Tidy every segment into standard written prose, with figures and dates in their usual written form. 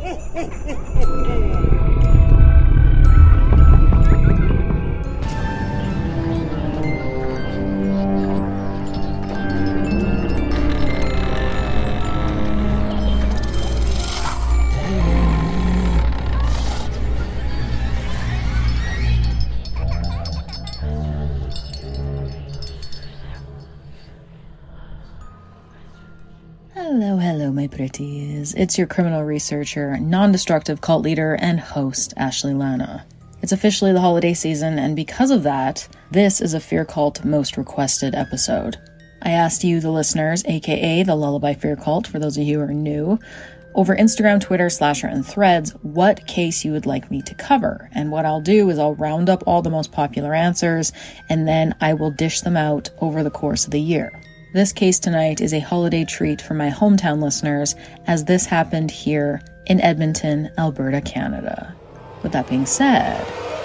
Hello, my pretties. It's your criminal researcher, non-destructive cult leader, and host, Ashley Lana. It's officially the holiday season, and because of that, this is a Fear Cult most requested episode. I asked you, the listeners, aka the Lullaby Fear Cult, for those of you who are new, over Instagram, Twitter, Slasher, and Threads, what case you would like me to cover. And what I'll do is I'll round up all the most popular answers, and then I will dish them out over the course of the year. This case tonight is a holiday treat for my hometown listeners, as this happened here in Edmonton, Alberta, Canada. With that being said,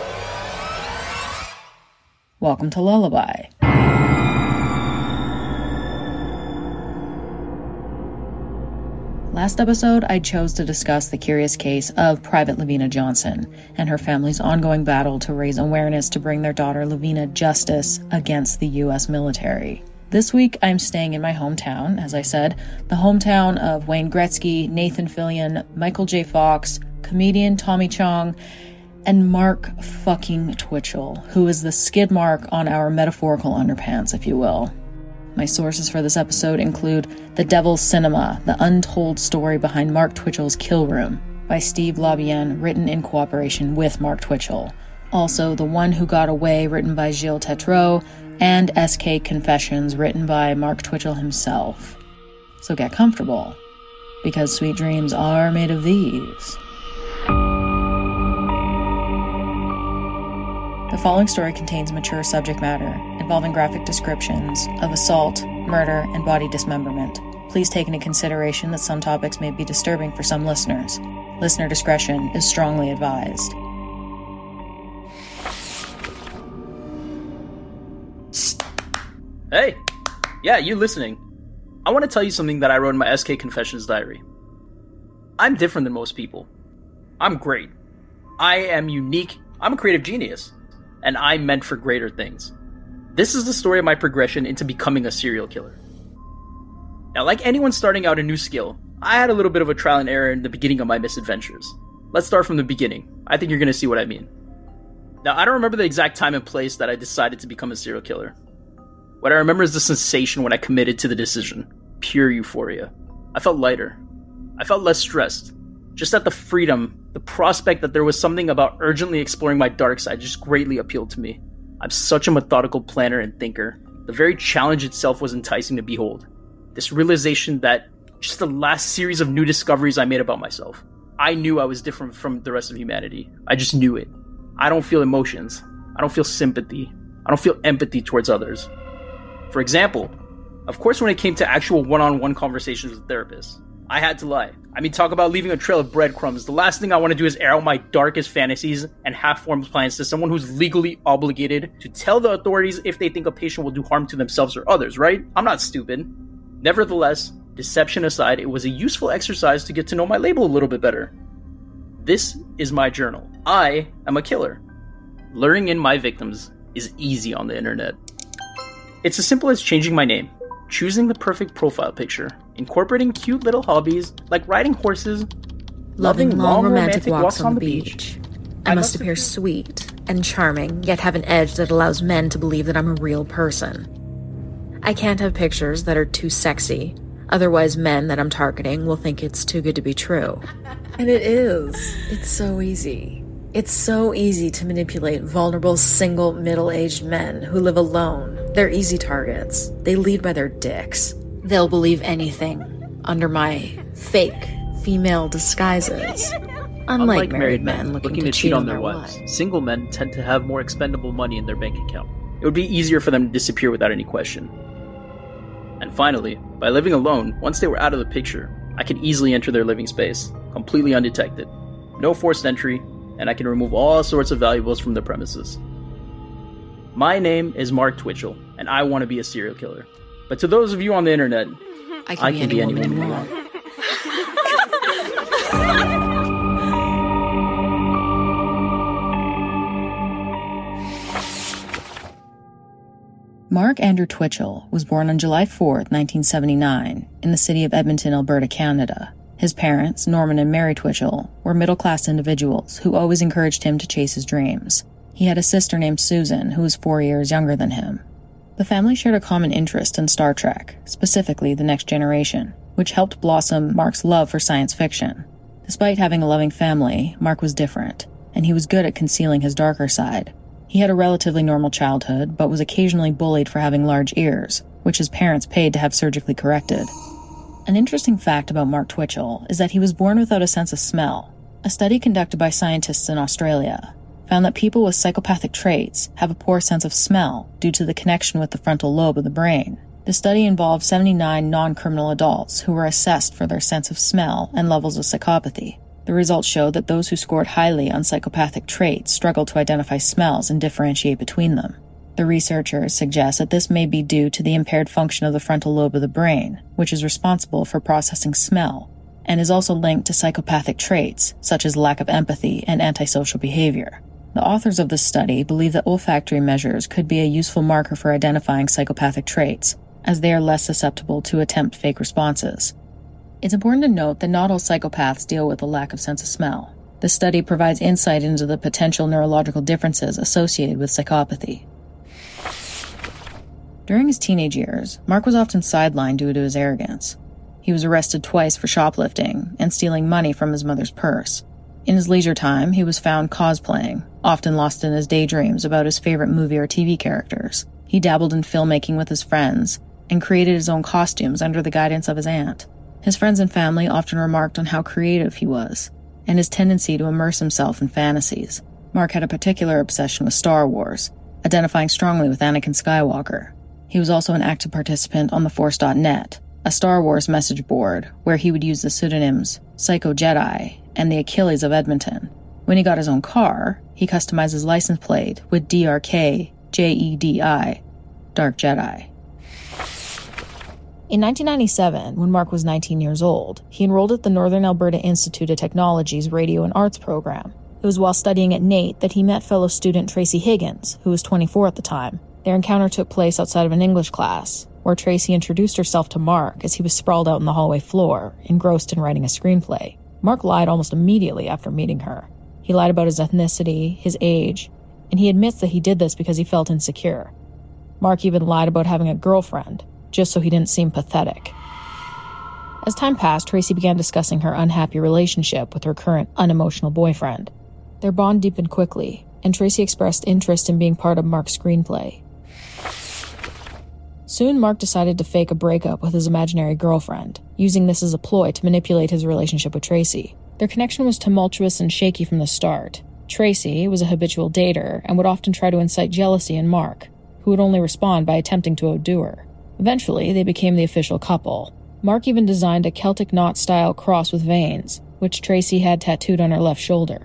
welcome to Lullaby. Last episode, I chose to discuss the curious case of Private Lavina Johnson and her family's ongoing battle to raise awareness to bring their daughter Lavina justice against the U.S. military. This week, I'm staying in my hometown, as I said, the hometown of Wayne Gretzky, Nathan Fillion, Michael J. Fox, comedian Tommy Chong, and Mark fucking Twitchell, who is the skid mark on our metaphorical underpants, if you will. My sources for this episode include The Devil's Cinema, the untold story behind Mark Twitchell's Kill Room, by Steve Labienne, written in cooperation with Mark Twitchell. Also, The One Who Got Away, written by Gilles Tetreault, and SK Confessions, written by Mark Twitchell himself. So get comfortable, because sweet dreams are made of these. The following story contains mature subject matter, involving graphic descriptions of assault, murder, and body dismemberment. Please take into consideration that some topics may be disturbing for some listeners. Listener discretion is strongly advised. Hey! Yeah, you listening. I want to tell you something that I wrote in my SK Confessions diary. I'm different than most people. I'm great. I am unique. I'm a creative genius. And I'm meant for greater things. This is the story of my progression into becoming a serial killer. Now, like anyone starting out a new skill, I had a little bit of a trial and error in the beginning of my misadventures. Let's start from the beginning. I think you're going to see what I mean. Now, I don't remember the exact time and place that I decided to become a serial killer. What I remember is the sensation when I committed to the decision. Pure euphoria. I felt lighter. I felt less stressed. Just at the freedom, the prospect that there was something about urgently exploring my dark side just greatly appealed to me. I'm such a methodical planner and thinker. The very challenge itself was enticing to behold. This realization that just the last series of new discoveries I made about myself. I knew I was different from the rest of humanity. I just knew it. I don't feel emotions. I don't feel sympathy. I don't feel empathy towards others. For example, of course when it came to actual one-on-one conversations with therapists, I had to lie. I mean, talk about leaving a trail of breadcrumbs. The last thing I want to do is air out my darkest fantasies and half-formed plans to someone who's legally obligated to tell the authorities if they think a patient will do harm to themselves or others, right? I'm not stupid. Nevertheless, deception aside, it was a useful exercise to get to know my label a little bit better. This is my journal. I am a killer. Luring in my victims is easy on the internet. It's as simple as changing my name, choosing the perfect profile picture, incorporating cute little hobbies like riding horses, loving long romantic walks on the beach. I must appear sweet and charming, yet have an edge that allows men to believe that I'm a real person. I can't have pictures that are too sexy, otherwise men that I'm targeting will think it's too good to be true. And it is. It's so easy. It's so easy to manipulate vulnerable, single, middle-aged men who live alone. They're easy targets. They lead by their dicks. They'll believe anything under my fake female disguises. Unlike married men looking to cheat on their wives. Single men tend to have more expendable money in their bank account. It would be easier for them to disappear without any question. And finally, by living alone, once they were out of the picture, I could easily enter their living space, completely undetected. No forced entry, and I can remove all sorts of valuables from the premises. My name is Mark Twitchell, and I want to be a serial killer. But to those of you on the internet, I can be any woman you want. Mark Andrew Twitchell was born on July 4, 1979, in the city of Edmonton, Alberta, Canada. His parents, Norman and Mary Twitchell, were middle-class individuals who always encouraged him to chase his dreams. He had a sister named Susan, who was 4 years younger than him. The family shared a common interest in Star Trek, specifically The Next Generation, which helped blossom Mark's love for science fiction. Despite having a loving family, Mark was different, and he was good at concealing his darker side. He had a relatively normal childhood, but was occasionally bullied for having large ears, which his parents paid to have surgically corrected. An interesting fact about Mark Twitchell is that he was born without a sense of smell. A study conducted by scientists in Australia found that people with psychopathic traits have a poor sense of smell due to the connection with the frontal lobe of the brain. The study involved 79 non-criminal adults who were assessed for their sense of smell and levels of psychopathy. The results showed that those who scored highly on psychopathic traits struggled to identify smells and differentiate between them. The researchers suggest that this may be due to the impaired function of the frontal lobe of the brain, which is responsible for processing smell, and is also linked to psychopathic traits, such as lack of empathy and antisocial behavior. The authors of this study believe that olfactory measures could be a useful marker for identifying psychopathic traits, as they are less susceptible to attempt fake responses. It's important to note that not all psychopaths deal with a lack of sense of smell. The study provides insight into the potential neurological differences associated with psychopathy. During his teenage years, Mark was often sidelined due to his arrogance. He was arrested twice for shoplifting and stealing money from his mother's purse. In his leisure time, he was found cosplaying, often lost in his daydreams about his favorite movie or TV characters. He dabbled in filmmaking with his friends and created his own costumes under the guidance of his aunt. His friends and family often remarked on how creative he was, and his tendency to immerse himself in fantasies. Mark had a particular obsession with Star Wars, identifying strongly with Anakin Skywalker. He was also an active participant on theforce.net, a Star Wars message board where he would use the pseudonyms Psycho Jedi and the Achilles of Edmonton. When he got his own car, he customized his license plate with DRK-JEDI, Dark Jedi. In 1997, when Mark was 19 years old, he enrolled at the Northern Alberta Institute of Technology's Radio and Arts program. It was while studying at NAIT that he met fellow student Tracy Higgins, who was 24 at the time. Their encounter took place outside of an English class, where Tracy introduced herself to Mark as he was sprawled out on the hallway floor, engrossed in writing a screenplay. Mark lied almost immediately after meeting her. He lied about his ethnicity, his age, and he admits that he did this because he felt insecure. Mark even lied about having a girlfriend, just so he didn't seem pathetic. As time passed, Tracy began discussing her unhappy relationship with her current unemotional boyfriend. Their bond deepened quickly, and Tracy expressed interest in being part of Mark's screenplay. Soon, Mark decided to fake a breakup with his imaginary girlfriend, using this as a ploy to manipulate his relationship with Tracy. Their connection was tumultuous and shaky from the start. Tracy was a habitual dater and would often try to incite jealousy in Mark, who would only respond by attempting to outdo her. Eventually, they became the official couple. Mark even designed a Celtic knot-style cross with veins, which Tracy had tattooed on her left shoulder.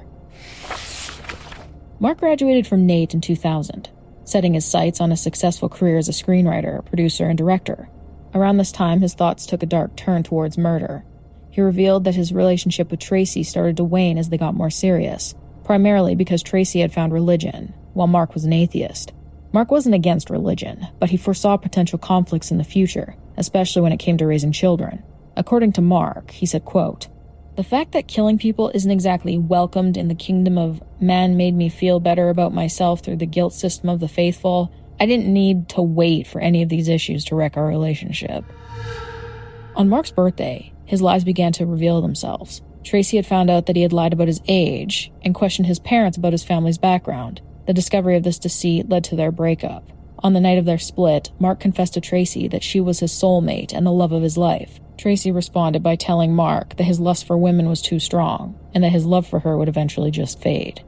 Mark graduated from NAIT in 2000, setting his sights on a successful career as a screenwriter, producer, and director. Around this time, his thoughts took a dark turn towards murder. He revealed that his relationship with Tracy started to wane as they got more serious, primarily because Tracy had found religion, while Mark was an atheist. Mark wasn't against religion, but he foresaw potential conflicts in the future, especially when it came to raising children. According to Mark, he said, quote, "The fact that killing people isn't exactly welcomed in the kingdom of man made me feel better about myself through the guilt system of the faithful. I didn't need to wait for any of these issues to wreck our relationship." On Mark's birthday, his lies began to reveal themselves. Tracy had found out that he had lied about his age and questioned his parents about his family's background. The discovery of this deceit led to their breakup. On the night of their split, Mark confessed to Tracy that she was his soulmate and the love of his life. Tracy responded by telling Mark that his lust for women was too strong, and that his love for her would eventually just fade.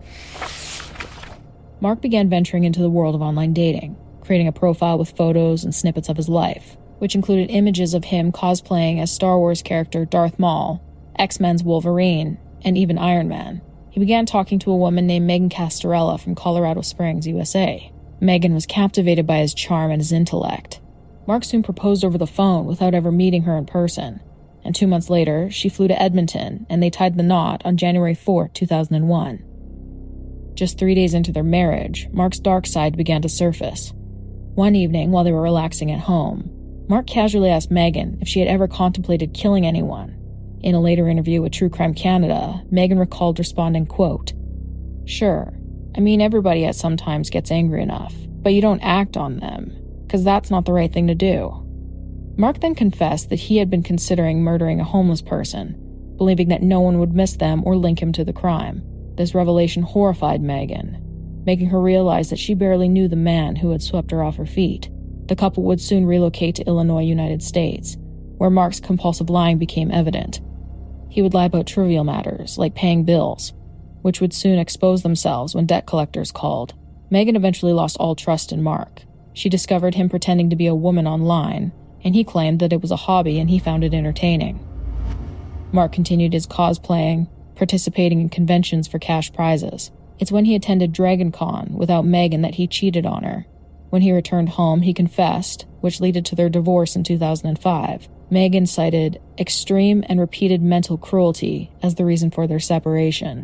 Mark began venturing into the world of online dating, creating a profile with photos and snippets of his life, which included images of him cosplaying as Star Wars character Darth Maul, X-Men's Wolverine, and even Iron Man. He began talking to a woman named Megan Castorella from Colorado Springs, USA. Megan was captivated by his charm and his intellect. Mark soon proposed over the phone without ever meeting her in person, and 2 months later, she flew to Edmonton and they tied the knot on January 4, 2001. Just 3 days into their marriage, Mark's dark side began to surface. One evening, while they were relaxing at home, Mark casually asked Megan if she had ever contemplated killing anyone. In a later interview with True Crime Canada, Megan recalled responding, quote, "Sure. I mean, everybody at some times gets angry enough, but you don't act on them, because that's not the right thing to do." Mark then confessed that he had been considering murdering a homeless person, believing that no one would miss them or link him to the crime. This revelation horrified Megan, making her realize that she barely knew the man who had swept her off her feet. The couple would soon relocate to Illinois, United States, where Mark's compulsive lying became evident. He would lie about trivial matters, like paying bills, which would soon expose themselves when debt collectors called. Megan eventually lost all trust in Mark. She discovered him pretending to be a woman online, and he claimed that it was a hobby and he found it entertaining. Mark continued his cosplaying, participating in conventions for cash prizes. It's when he attended Dragon Con without Megan that he cheated on her. When he returned home, he confessed, which led to their divorce in 2005. Megan cited extreme and repeated mental cruelty as the reason for their separation.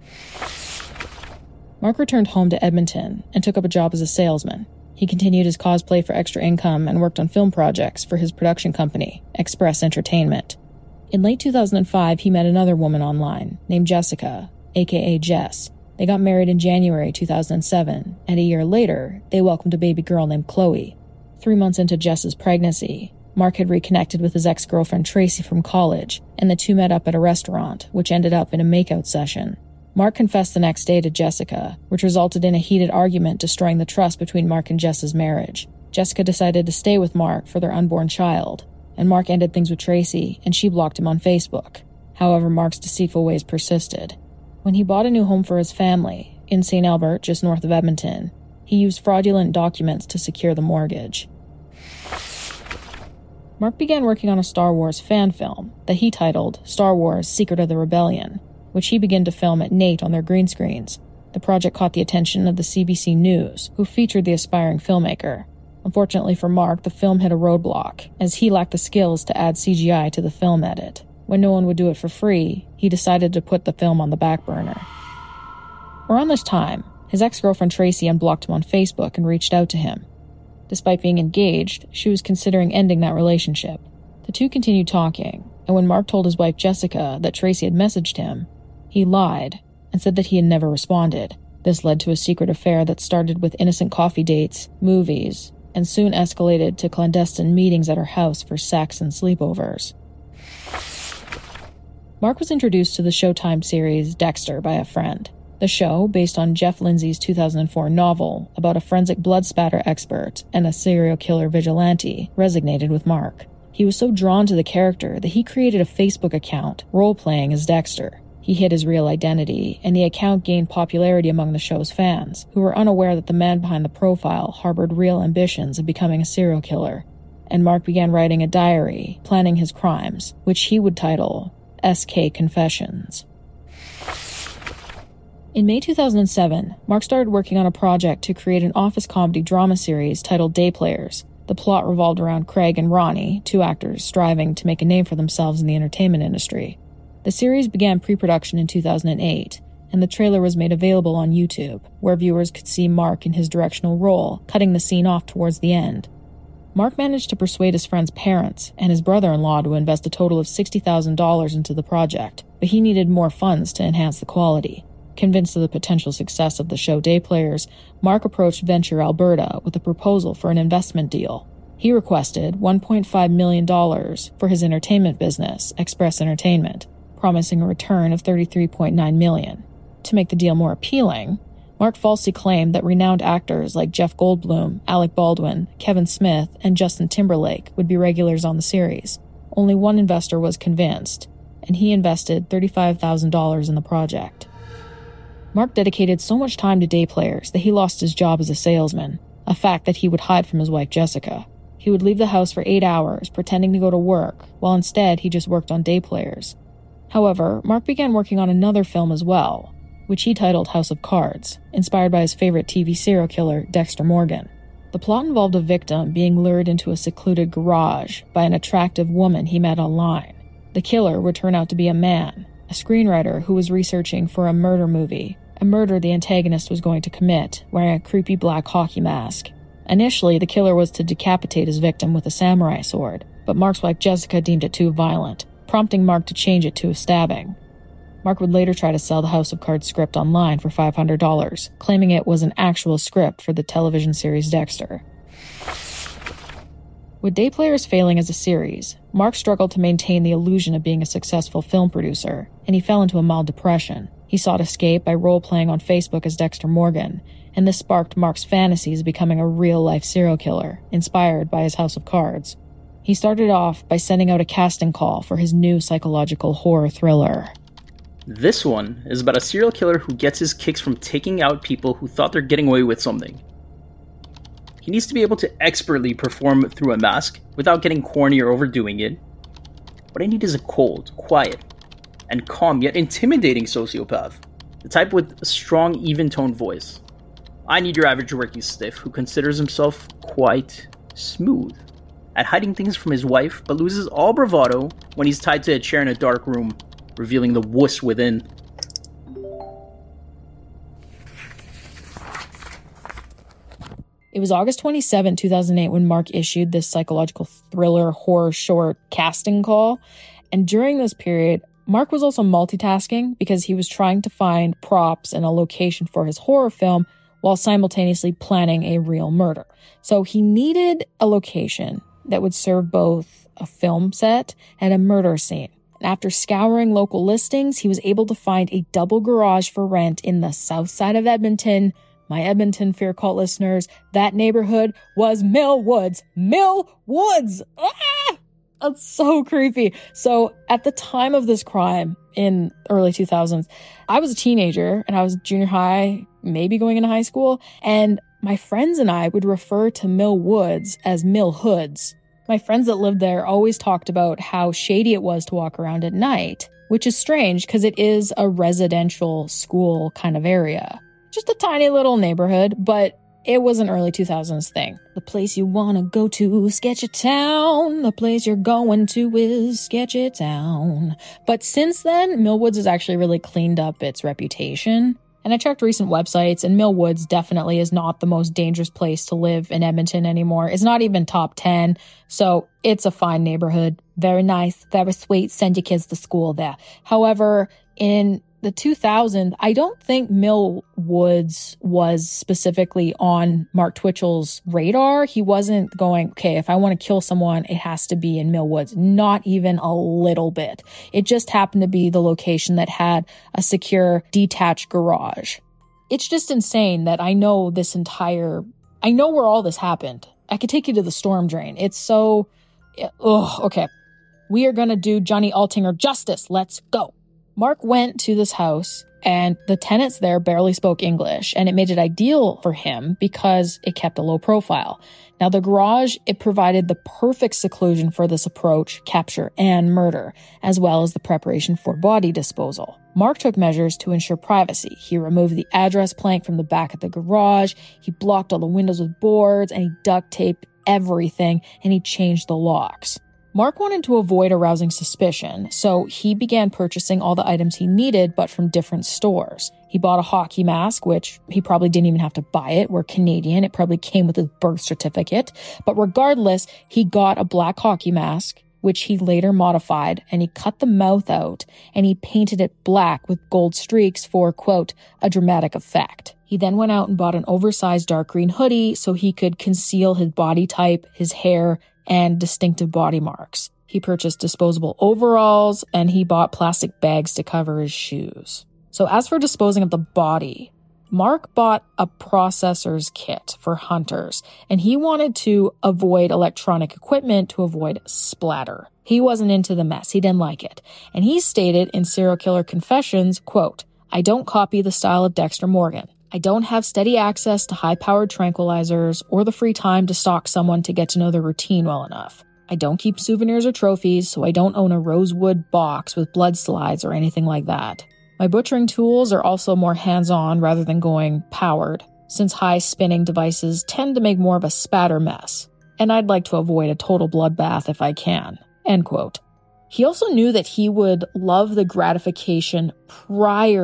Mark returned home to Edmonton and took up a job as a salesman. He continued his cosplay for extra income and worked on film projects for his production company, Express Entertainment. In late 2005, he met another woman online named Jessica, aka Jess. They got married in January 2007, and a year later, they welcomed a baby girl named Chloe. 3 months into Jess's pregnancy, Mark had reconnected with his ex-girlfriend Tracy from college, and the two met up at a restaurant, which ended up in a makeout session. Mark confessed the next day to Jessica, which resulted in a heated argument destroying the trust between Mark and Jess's marriage. Jessica decided to stay with Mark for their unborn child, and Mark ended things with Tracy, and she blocked him on Facebook. However, Mark's deceitful ways persisted. When he bought a new home for his family, in St. Albert, just north of Edmonton, he used fraudulent documents to secure the mortgage. Mark began working on a Star Wars fan film that he titled Star Wars: Secret of the Rebellion, which he began to film at Nate on their green screens. The project caught the attention of the CBC News, who featured the aspiring filmmaker. Unfortunately for Mark, the film hit a roadblock, as he lacked the skills to add CGI to the film edit. When no one would do it for free, he decided to put the film on the back burner. Around this time, his ex-girlfriend Tracy unblocked him on Facebook and reached out to him. Despite being engaged, she was considering ending that relationship. The two continued talking, and when Mark told his wife Jessica that Tracy had messaged him, he lied and said that he had never responded. This led to a secret affair that started with innocent coffee dates, movies, and soon escalated to clandestine meetings at her house for sex and sleepovers. Mark was introduced to the Showtime series Dexter by a friend. The show, based on Jeff Lindsay's 2004 novel about a forensic blood spatter expert and a serial killer vigilante, resonated with Mark. He was so drawn to the character that he created a Facebook account role-playing as Dexter. He hid his real identity, and the account gained popularity among the show's fans, who were unaware that the man behind the profile harbored real ambitions of becoming a serial killer. And Mark began writing a diary, planning his crimes, which he would title SK Confessions. In May 2007, Mark started working on a project to create an office comedy drama series titled Day Players. The plot revolved around Craig and Ronnie, two actors striving to make a name for themselves in the entertainment industry. The series began pre-production in 2008, and the trailer was made available on YouTube, where viewers could see Mark in his directional role, cutting the scene off towards the end. Mark managed to persuade his friend's parents and his brother-in-law to invest a total of $60,000 into the project, but he needed more funds to enhance the quality. Convinced of the potential success of the show Day Players, Mark approached Venture Alberta with a proposal for an investment deal. He requested $1.5 million for his entertainment business, Express Entertainment, promising a return of $33.9 million. To make the deal more appealing, Mark falsely claimed that renowned actors like Jeff Goldblum, Alec Baldwin, Kevin Smith, and Justin Timberlake would be regulars on the series. Only one investor was convinced, and he invested $35,000 in the project. Mark dedicated so much time to Day Players that he lost his job as a salesman, a fact that he would hide from his wife Jessica. He would leave the house for 8 hours, pretending to go to work, while instead he just worked on Day Players. However, Mark began working on another film as well, which he titled House of Cards, inspired by his favorite TV serial killer, Dexter Morgan. The plot involved a victim being lured into a secluded garage by an attractive woman he met online. The killer would turn out to be a man, a screenwriter who was researching for a murder movie, a murder the antagonist was going to commit, wearing a creepy black hockey mask. Initially, the killer was to decapitate his victim with a samurai sword, but Mark's wife Jessica deemed it too violent, prompting Mark to change it to a stabbing. Mark would later try to sell the House of Cards script online for $500, claiming it was an actual script for the television series Dexter. With Day Players failing as a series, Mark struggled to maintain the illusion of being a successful film producer, and he fell into a mild depression. He sought escape by role-playing on Facebook as Dexter Morgan, and this sparked Mark's fantasies of becoming a real-life serial killer, inspired by his House of Cards. He started off by sending out a casting call for his new psychological horror thriller. This one is about a serial killer who gets his kicks from taking out people who thought they're getting away with something. He needs to be able to expertly perform through a mask without getting corny or overdoing it. What I need is a cold, quiet, and calm yet intimidating sociopath. The type with a strong, even-toned voice. I need your average working stiff who considers himself quite smooth at hiding things from his wife, but loses all bravado when he's tied to a chair in a dark room, revealing the wuss within. It was August 27, 2008 when Mark issued this psychological thriller horror short casting call. And during this period, Mark was also multitasking because he was trying to find props and a location for his horror film while simultaneously planning a real murder. So he needed a location that would serve both a film set and a murder scene. And after scouring local listings, he was able to find a double garage for rent in the south side of Edmonton. My Edmonton Fear Cult listeners, that neighborhood was Mill Woods. Mill Woods! Ah! That's so creepy. So at the time of this crime in early 2000s, I was a teenager and I was junior high, maybe going into high school. And my friends and I would refer to Mill Woods as Mill Hoods. My friends that lived there always talked about how shady it was to walk around at night, which is strange because it is a residential school kind of area. Just a tiny little neighborhood, but it was an early 2000s thing. The place you want to go to, Sketchetown. The place you're going to is Sketchetown. But since then, Mill Woods has actually really cleaned up its reputation. And I checked recent websites, and Mill Woods definitely is not the most dangerous place to live in Edmonton anymore. It's not even top 10, so it's a fine neighborhood. Very nice, very sweet. Send your kids to school there. However, in the 2000s, I don't think Mill Woods was specifically on Mark Twitchell's radar. He wasn't going, okay, if I want to kill someone, it has to be in Mill Woods. Not even a little bit. It just happened to be the location that had a secure detached garage. It's just insane that I know where all this happened. I could take you to the storm drain. It's so, okay. We are going to do Johnny Altinger justice. Let's go. Mark went to this house, and the tenants there barely spoke English, and it made it ideal for him because it kept a low profile. Now, the garage, it provided the perfect seclusion for this approach, capture, and murder, as well as the preparation for body disposal. Mark took measures to ensure privacy. He removed the address plank from the back of the garage, he blocked all the windows with boards, and he duct taped everything, and he changed the locks. Mark wanted to avoid arousing suspicion, so he began purchasing all the items he needed, but from different stores. He bought a hockey mask, which he probably didn't even have to buy it. We're Canadian. It probably came with his birth certificate. But regardless, he got a black hockey mask, which he later modified, and he cut the mouth out, and he painted it black with gold streaks for, quote, a dramatic effect. He then went out and bought an oversized dark green hoodie so he could conceal his body type, his hair, and distinctive body marks. He purchased disposable overalls, and he bought plastic bags to cover his shoes. So as for disposing of the body, Mark bought a processor's kit for hunters, and he wanted to avoid electronic equipment to avoid splatter. He wasn't into the mess. He didn't like it. And he stated in Serial Killer Confessions, quote, I don't copy the style of Dexter Morgan. I don't have steady access to high-powered tranquilizers or the free time to stalk someone to get to know their routine well enough. I don't keep souvenirs or trophies, so I don't own a rosewood box with blood slides or anything like that. My butchering tools are also more hands-on rather than going powered, since high-spinning devices tend to make more of a spatter mess, and I'd like to avoid a total bloodbath if I can. End quote. He also knew that he would love the gratification prior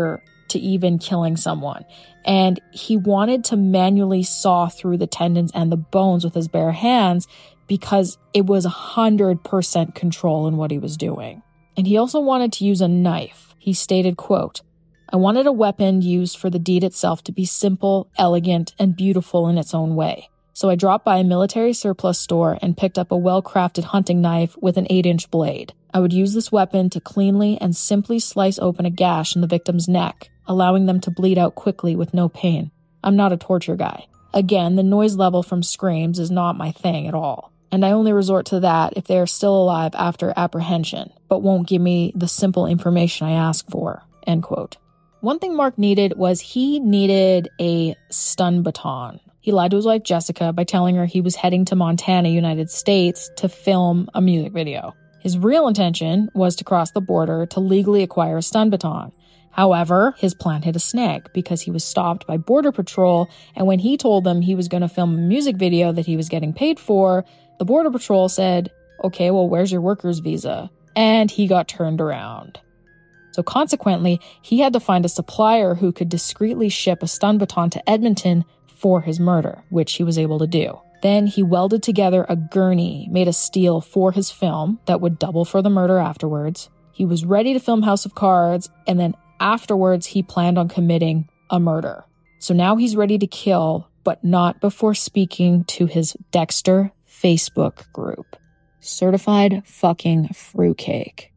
to even killing someone. And he wanted to manually saw through the tendons and the bones with his bare hands because it was 100% control in what he was doing. And he also wanted to use a knife. He stated, quote, "I wanted a weapon used for the deed itself to be simple, elegant, and beautiful in its own way. So I dropped by a military surplus store and picked up a well-crafted hunting knife with an 8-inch blade. I would use this weapon to cleanly and simply slice open a gash in the victim's neck, allowing them to bleed out quickly with no pain. I'm not a torture guy. Again, the noise level from screams is not my thing at all. And I only resort to that if they are still alive after apprehension, but won't give me the simple information I ask for." End quote. One thing Mark needed was he needed a stun baton. He lied to his wife Jessica by telling her he was heading to Montana, United States, to film a music video. His real intention was to cross the border to legally acquire a stun baton. However, his plan hit a snag because he was stopped by Border Patrol, and when he told them he was going to film a music video that he was getting paid for, the Border Patrol said, "Okay, well, where's your worker's visa?" And he got turned around. So consequently, he had to find a supplier who could discreetly ship a stun baton to Edmonton for his murder, which he was able to do. Then he welded together a gurney made of steel for his film that would double for the murder afterwards. He was ready to film House of Cards, and then afterwards he planned on committing a murder. So now he's ready to kill, but not before speaking to his Dexter Facebook group. Certified fucking fruitcake.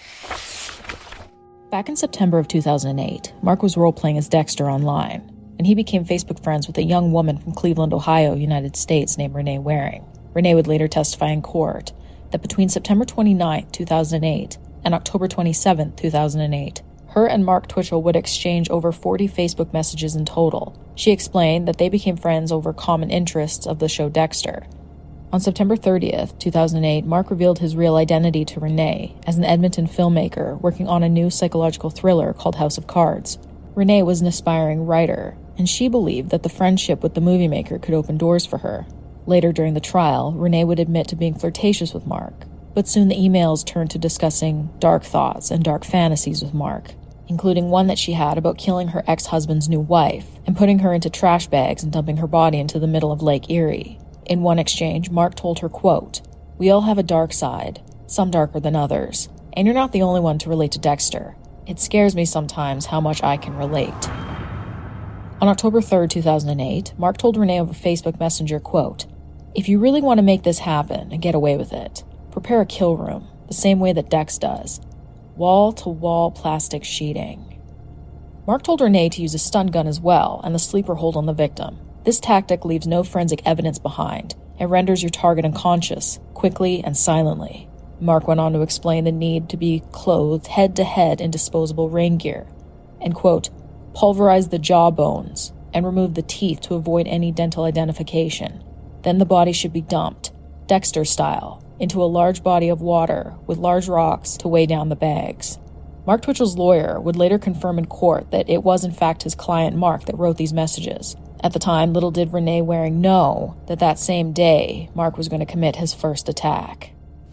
Back in September of 2008, Mark was role-playing as Dexter online, and he became Facebook friends with a young woman from Cleveland, Ohio, United States named Renee Waring. Renee would later testify in court that between September 29, 2008 and October 27, 2008, her and Mark Twitchell would exchange over 40 Facebook messages in total. She explained that they became friends over common interests of the show Dexter. On September 30th, 2008, Mark revealed his real identity to Renee as an Edmonton filmmaker working on a new psychological thriller called House of Cards. Renee was an aspiring writer, and she believed that the friendship with the movie maker could open doors for her. Later during the trial, Renee would admit to being flirtatious with Mark, but soon the emails turned to discussing dark thoughts and dark fantasies with Mark, including one that she had about killing her ex-husband's new wife and putting her into trash bags and dumping her body into the middle of Lake Erie. In one exchange, Mark told her, quote, "We all have a dark side, some darker than others, and you're not the only one to relate to Dexter. It scares me sometimes how much I can relate." On October 3rd, 2008, Mark told Renee over Facebook Messenger, quote, "If you really want to make this happen and get away with it, prepare a kill room, the same way that Dex does. Wall-to-wall plastic sheeting." Mark told Renee to use a stun gun as well and the sleeper hold on the victim. This tactic leaves no forensic evidence behind and renders your target unconscious, quickly and silently. Mark went on to explain the need to be clothed head-to-head in disposable rain gear, and, quote, "Pulverize the jaw bones and remove the teeth to avoid any dental identification. Then the body should be dumped, Dexter style, into a large body of water with large rocks to weigh down the bags." Mark Twitchell's lawyer would later confirm in court that it was in fact his client Mark that wrote these messages. At the time, little did Renee Waring know that that same day, Mark was going to commit his first attack.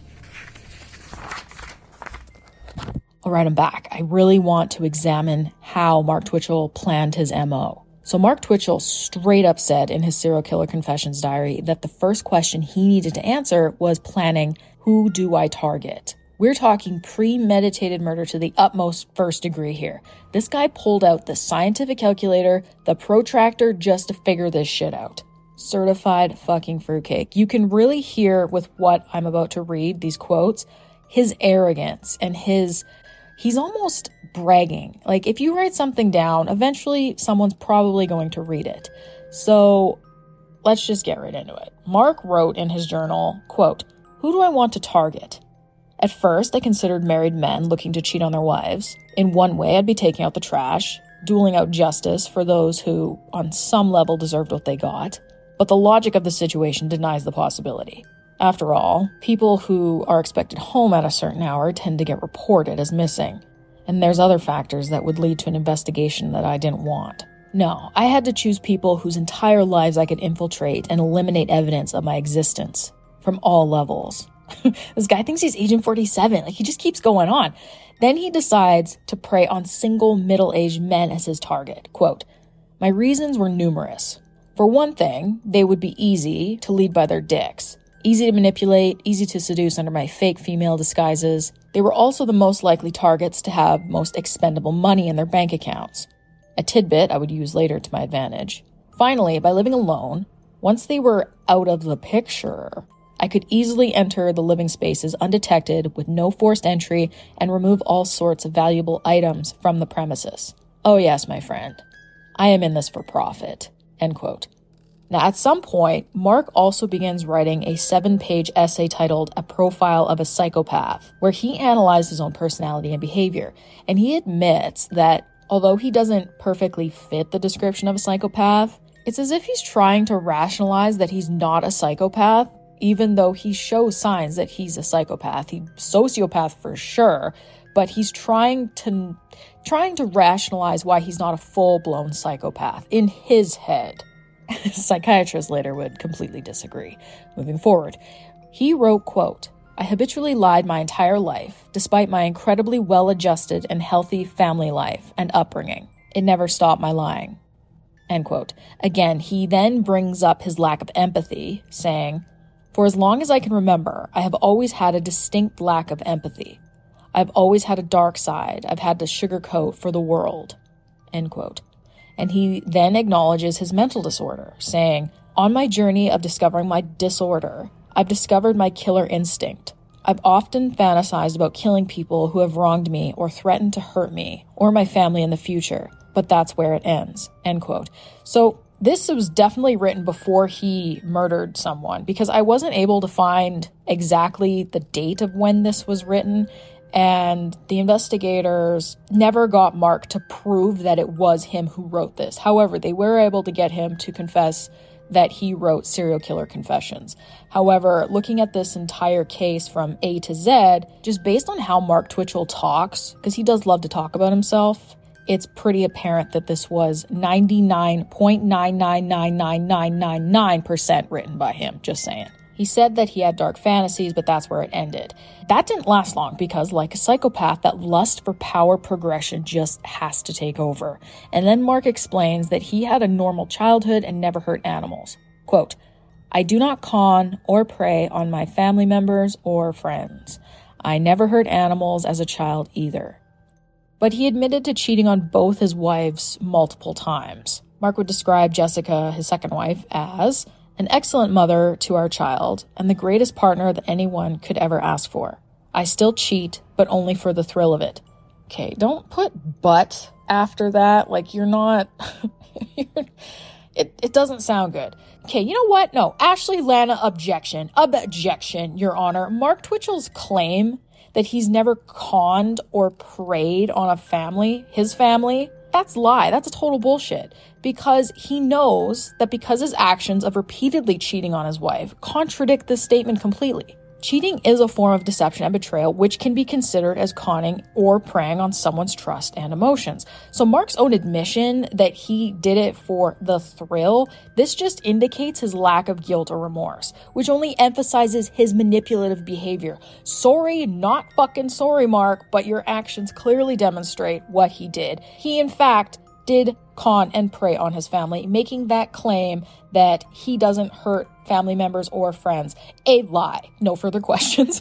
All right, I'm back. I really want to examine how Mark Twitchell planned his MO. So Mark Twitchell straight up said in his serial killer confessions diary that the first question he needed to answer was planning, who do I target? We're talking premeditated murder to the utmost first degree here. This guy pulled out the scientific calculator, the protractor, just to figure this shit out. Certified fucking fruitcake. You can really hear with what I'm about to read, these quotes, his arrogance and he's almost bragging. Like, if you write something down, eventually someone's probably going to read it. So let's just get right into it. Mark wrote in his journal, quote, "Who do I want to target? At first, I considered married men looking to cheat on their wives. In one way, I'd be taking out the trash, dueling out justice for those who, on some level, deserved what they got. But the logic of the situation denies the possibility. After all, people who are expected home at a certain hour tend to get reported as missing. And there's other factors that would lead to an investigation that I didn't want. No, I had to choose people whose entire lives I could infiltrate and eliminate evidence of my existence, from all levels. This guy thinks he's Agent 47. Like, he just keeps going on. Then he decides to prey on single middle-aged men as his target. Quote, "My reasons were numerous. For one thing, they would be easy to lead by their dicks. Easy to manipulate, easy to seduce under my fake female disguises. They were also the most likely targets to have most expendable money in their bank accounts. A tidbit I would use later to my advantage. Finally, by living alone, once they were out of the picture, I could easily enter the living spaces undetected with no forced entry and remove all sorts of valuable items from the premises. Oh yes, my friend, I am in this for profit." End quote. Now, at some point, Mark also begins writing a 7-page essay titled A Profile of a Psychopath, where he analyzed his own personality and behavior. And he admits that although he doesn't perfectly fit the description of a psychopath, it's as if he's trying to rationalize that he's not a psychopath, even though he shows signs that he's a psychopath. He's sociopath for sure, but he's trying to rationalize why he's not a full-blown psychopath in his head. Psychiatrists later would completely disagree. Moving forward, he wrote, quote, "I habitually lied my entire life, despite my incredibly well-adjusted and healthy family life and upbringing. It never stopped my lying." End quote. Again, he then brings up his lack of empathy, saying, "For as long as I can remember, I have always had a distinct lack of empathy. I've always had a dark side I've had to sugarcoat for the world." End quote. And he then acknowledges his mental disorder, saying, "On my journey of discovering my disorder, I've discovered my killer instinct. I've often fantasized about killing people who have wronged me or threatened to hurt me or my family in the future, but that's where it ends." End quote. So this was definitely written before he murdered someone, because I wasn't able to find exactly the date of when this was written. And the investigators never got Mark to prove that it was him who wrote this. However, they were able to get him to confess that he wrote Serial Killer Confessions. However, looking at this entire case from A to Z, just based on how Mark Twitchell talks, because he does love to talk about himself, it's pretty apparent that this was 99.9999999% written by him, just saying. He said that he had dark fantasies, but that's where it ended. That didn't last long because, like a psychopath, that lust for power progression just has to take over. And then Mark explains that he had a normal childhood and never hurt animals. Quote, "I do not con or prey on my family members or friends. I never hurt animals as a child either." But he admitted to cheating on both his wives multiple times. Mark would describe Jessica, his second wife, as an excellent mother to our child, and the greatest partner that anyone could ever ask for. I still cheat, but only for the thrill of it. Okay, don't put "but" after that. Like, you're not... it doesn't sound good. Okay, you know what? No, Ashley Lana, objection, Your Honor. Mark Twitchell's claim that he's never conned or preyed on his family, that's lie. That's a total bullshit. Because he knows that because his actions of repeatedly cheating on his wife contradict this statement completely. Cheating is a form of deception and betrayal, which can be considered as conning or preying on someone's trust and emotions. So Mark's own admission that he did it for the thrill, this just indicates his lack of guilt or remorse, which only emphasizes his manipulative behavior. Sorry, not fucking sorry, Mark, but your actions clearly demonstrate what he did. He, in fact, did con and prey on his family, making that claim that he doesn't hurt family members or friends a lie. No further questions.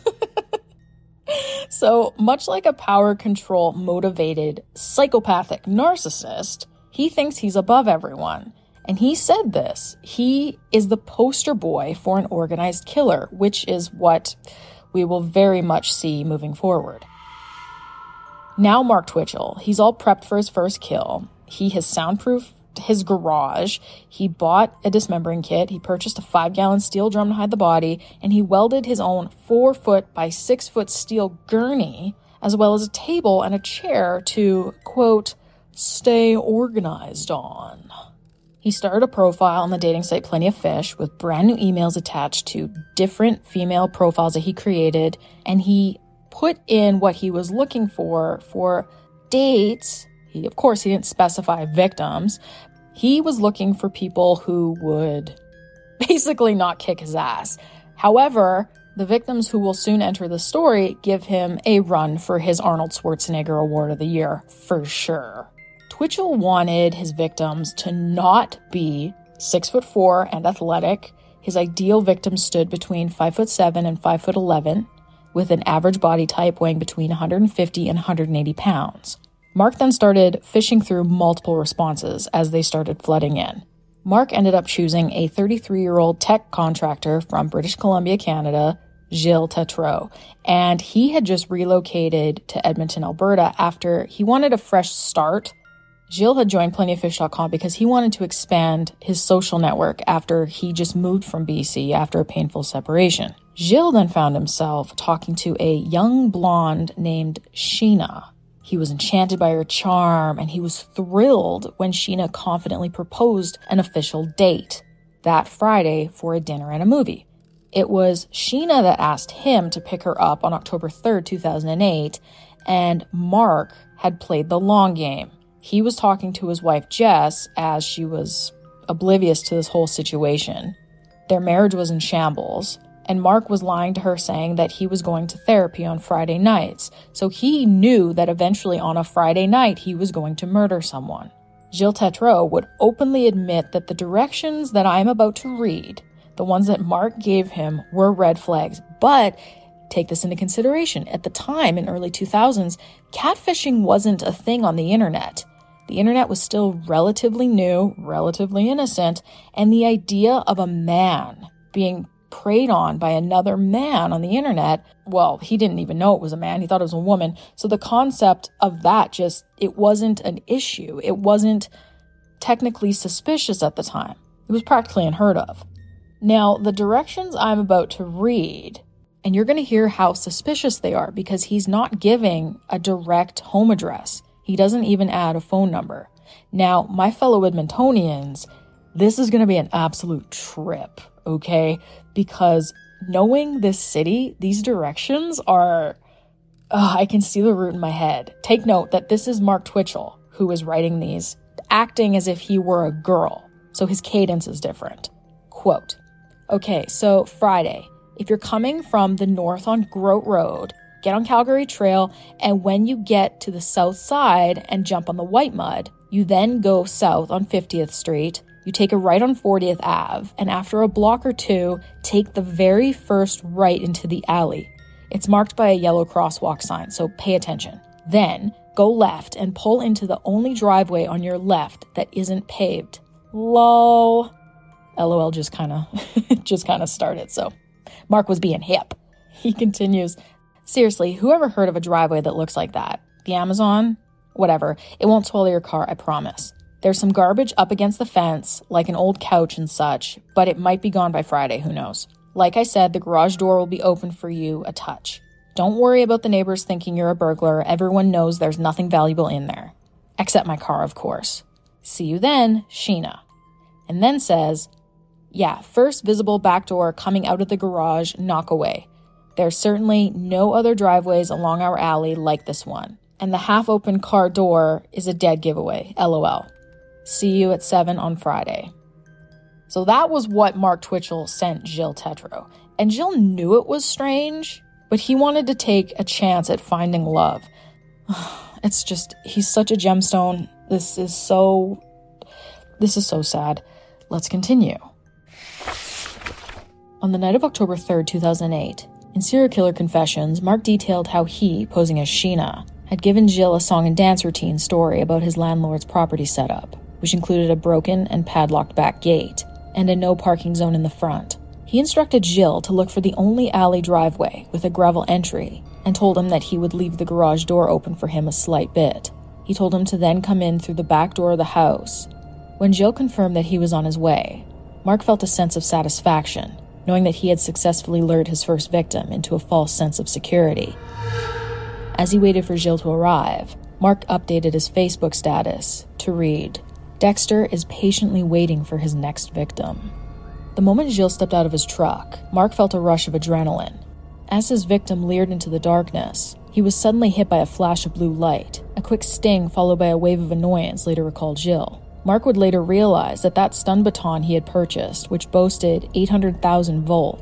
So, much like a power control motivated psychopathic narcissist, he thinks he's above everyone. And he said this. He is the poster boy for an organized killer, which is what we will very much see moving forward. Now Mark Twitchell, he's all prepped for his first kill. He has soundproofed his garage. He bought a dismembering kit. He purchased a 5-gallon steel drum to hide the body, and he welded his own 4-foot by 6-foot steel gurney, as well as a table and a chair to, quote, "stay organized on." He started a profile on the dating site Plenty of Fish with brand new emails attached to different female profiles that he created, and he put in what he was looking for dates. Of course, he didn't specify victims. He was looking for people who would basically not kick his ass. However, The victims who will soon enter the story give him a run for his Arnold Schwarzenegger Award of the Year, for sure. Twitchell wanted his victims to not be 6'4" and athletic. His ideal victim stood between 5'7" and 5'11", with an average body type weighing between 150 and 180 pounds. Mark then started fishing through multiple responses as they started flooding in. Mark ended up choosing a 33-year-old tech contractor from British Columbia, Canada, Gilles Tétrault, and he had just relocated to Edmonton, Alberta after he wanted a fresh start. Gilles had joined plentyoffish.com because he wanted to expand his social network after he just moved from BC after a painful separation. Gilles then found himself talking to a young blonde named Sheena. He was enchanted by her charm, and he was thrilled when Sheena confidently proposed an official date that Friday for a dinner and a movie. It was Sheena that asked him to pick her up on October 3rd, 2008, and Mark had played the long game. He was talking to his wife Jess as she was oblivious to this whole situation. Their marriage was in shambles, and Mark was lying to her saying that he was going to therapy on Friday nights, so he knew that eventually on a Friday night he was going to murder someone. Gilles Tétrault would openly admit that the directions that I'm about to read, the ones that Mark gave him, were red flags, but take this into consideration. At the time, in early 2000s, catfishing wasn't a thing on the internet. The internet was still relatively new, relatively innocent, and the idea of a man being preyed on by another man on the internet, well, he didn't even know it was a man. He thought it was a woman. So the concept of that it wasn't an issue. It wasn't technically suspicious at the time. It was practically unheard of. Now, the directions I'm about to read, and you're going to hear how suspicious they are because he's not giving a direct home address. He doesn't even add a phone number. Now, my fellow Edmontonians, this is going to be an absolute trip, okay? Because knowing this city, these directions are, I can see the root in my head. Take note that this is Mark Twitchell who is writing these, acting as if he were a girl. So his cadence is different. Quote, okay, so Friday, if you're coming from the north on Grote Road, get on Calgary Trail, and when you get to the south side and jump on the White Mud, you then go south on 50th Street, you take a right on 40th Ave, and after a block or two, take the very first right into the alley. It's marked by a yellow crosswalk sign, so pay attention. Then, go left and pull into the only driveway on your left that isn't paved. Lol. LOL just kind of started, so Mark was being hip. He continues, seriously, whoever heard of a driveway that looks like that? The Amazon? Whatever. It won't swallow your car, I promise. There's some garbage up against the fence, like an old couch and such, but it might be gone by Friday, who knows. Like I said, the garage door will be open for you a touch. Don't worry about the neighbors thinking you're a burglar. Everyone knows there's nothing valuable in there. Except my car, of course. See you then, Sheena. And then says, yeah, first visible back door coming out of the garage, knock away. There's certainly no other driveways along our alley like this one. And the half-open car door is a dead giveaway, LOL. See you at 7 on Friday. So that was what Mark Twitchell sent Gilles Tétrault. And Gilles knew it was strange, but he wanted to take a chance at finding love. It's just, he's such a gemstone. This is so sad. Let's continue. On the night of October 3rd, 2008, in Serial Killer Confessions, Mark detailed how he, posing as Sheena, had given Gilles a song and dance routine story about his landlord's property setup, which included a broken and padlocked back gate and a no parking zone in the front. He instructed Gilles to look for the only alley driveway with a gravel entry and told him that he would leave the garage door open for him a slight bit. He told him to then come in through the back door of the house. When Gilles confirmed that he was on his way, Mark felt a sense of satisfaction, knowing that he had successfully lured his first victim into a false sense of security. As he waited for Gilles to arrive, Mark updated his Facebook status to read, Dexter is patiently waiting for his next victim. The moment Gilles stepped out of his truck, Mark felt a rush of adrenaline. As his victim leered into the darkness, he was suddenly hit by a flash of blue light, a quick sting followed by a wave of annoyance, later recalled Gilles. Mark would later realize that stun baton he had purchased, which boasted 800,000 volts,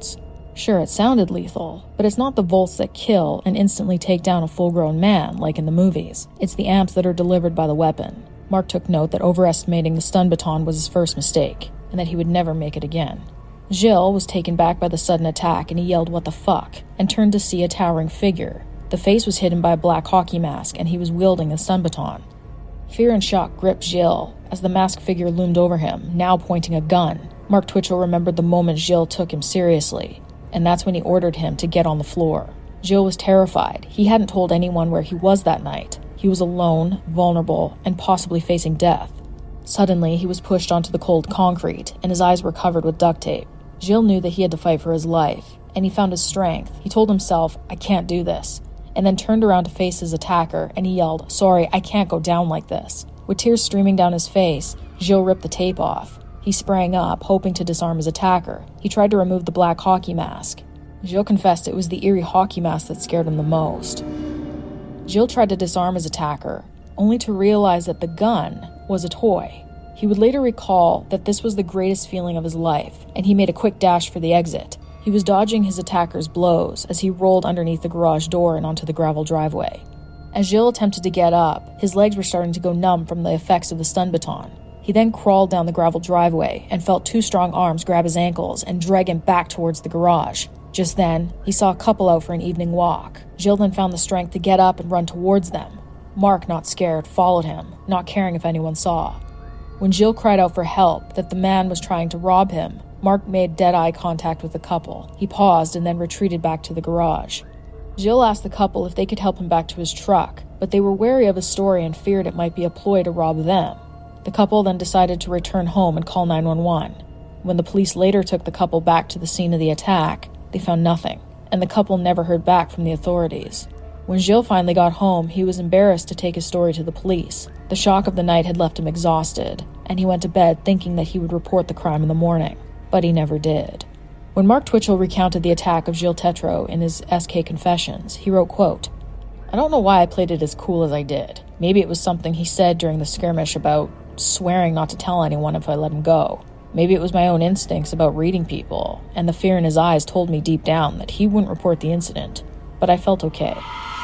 Sure, it sounded lethal, but it's not the volts that kill and instantly take down a full-grown man, like in the movies. It's the amps that are delivered by the weapon. Mark took note that overestimating the stun baton was his first mistake, and that he would never make it again. Gilles was taken back by the sudden attack, and he yelled, "What the fuck?" and turned to see a towering figure. The face was hidden by a black hockey mask, and he was wielding a stun baton. Fear and shock gripped Gilles as the masked figure loomed over him, now pointing a gun. Mark Twitchell remembered the moment Gilles took him seriously, and that's when he ordered him to get on the floor. Gilles was terrified. He hadn't told anyone where he was that night. He was alone, vulnerable, and possibly facing death. Suddenly, he was pushed onto the cold concrete, and his eyes were covered with duct tape. Gilles knew that he had to fight for his life, and he found his strength. He told himself, "I can't do this," and then turned around to face his attacker, and he yelled, "Sorry, I can't go down like this." With tears streaming down his face, Gilles ripped the tape off. He sprang up, hoping to disarm his attacker. He tried to remove the black hockey mask. Gilles confessed it was the eerie hockey mask that scared him the most. Gilles tried to disarm his attacker, only to realize that the gun was a toy. He would later recall that this was the greatest feeling of his life, and he made a quick dash for the exit. He was dodging his attacker's blows as he rolled underneath the garage door and onto the gravel driveway. As Gilles attempted to get up, his legs were starting to go numb from the effects of the stun baton. He then crawled down the gravel driveway and felt two strong arms grab his ankles and drag him back towards the garage. Just then, he saw a couple out for an evening walk. Gilles then found the strength to get up and run towards them. Mark, not scared, followed him, not caring if anyone saw. When Gilles cried out for help, that the man was trying to rob him, Mark made dead-eye contact with the couple. He paused and then retreated back to the garage. Gilles asked the couple if they could help him back to his truck, but they were wary of his story and feared it might be a ploy to rob them. The couple then decided to return home and call 911. When the police later took the couple back to the scene of the attack, they found nothing, and the couple never heard back from the authorities. When Gilles finally got home, he was embarrassed to take his story to the police. The shock of the night had left him exhausted, and he went to bed thinking that he would report the crime in the morning, but he never did. When Mark Twitchell recounted the attack of Gilles Tétrault in his SK Confessions, he wrote, quote, "I don't know why I played it as cool as I did. Maybe it was something he said during the skirmish about swearing not to tell anyone if I let him go. Maybe it was my own instincts about reading people, and the fear in his eyes told me deep down that he wouldn't report the incident, but I felt okay."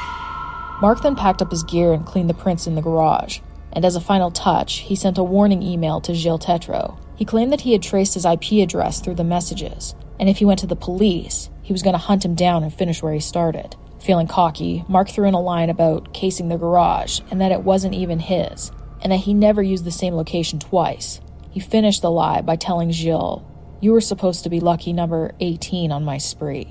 Mark then packed up his gear and cleaned the prints in the garage, and as a final touch, he sent a warning email to Gilles Tétrault. He claimed that he had traced his IP address through the messages, and if he went to the police, he was going to hunt him down and finish where he started. Feeling cocky, Mark threw in a line about casing the garage, and that it wasn't even his, and that he never used the same location twice. He finished the lie by telling Gilles, "You were supposed to be lucky number 18 on my spree."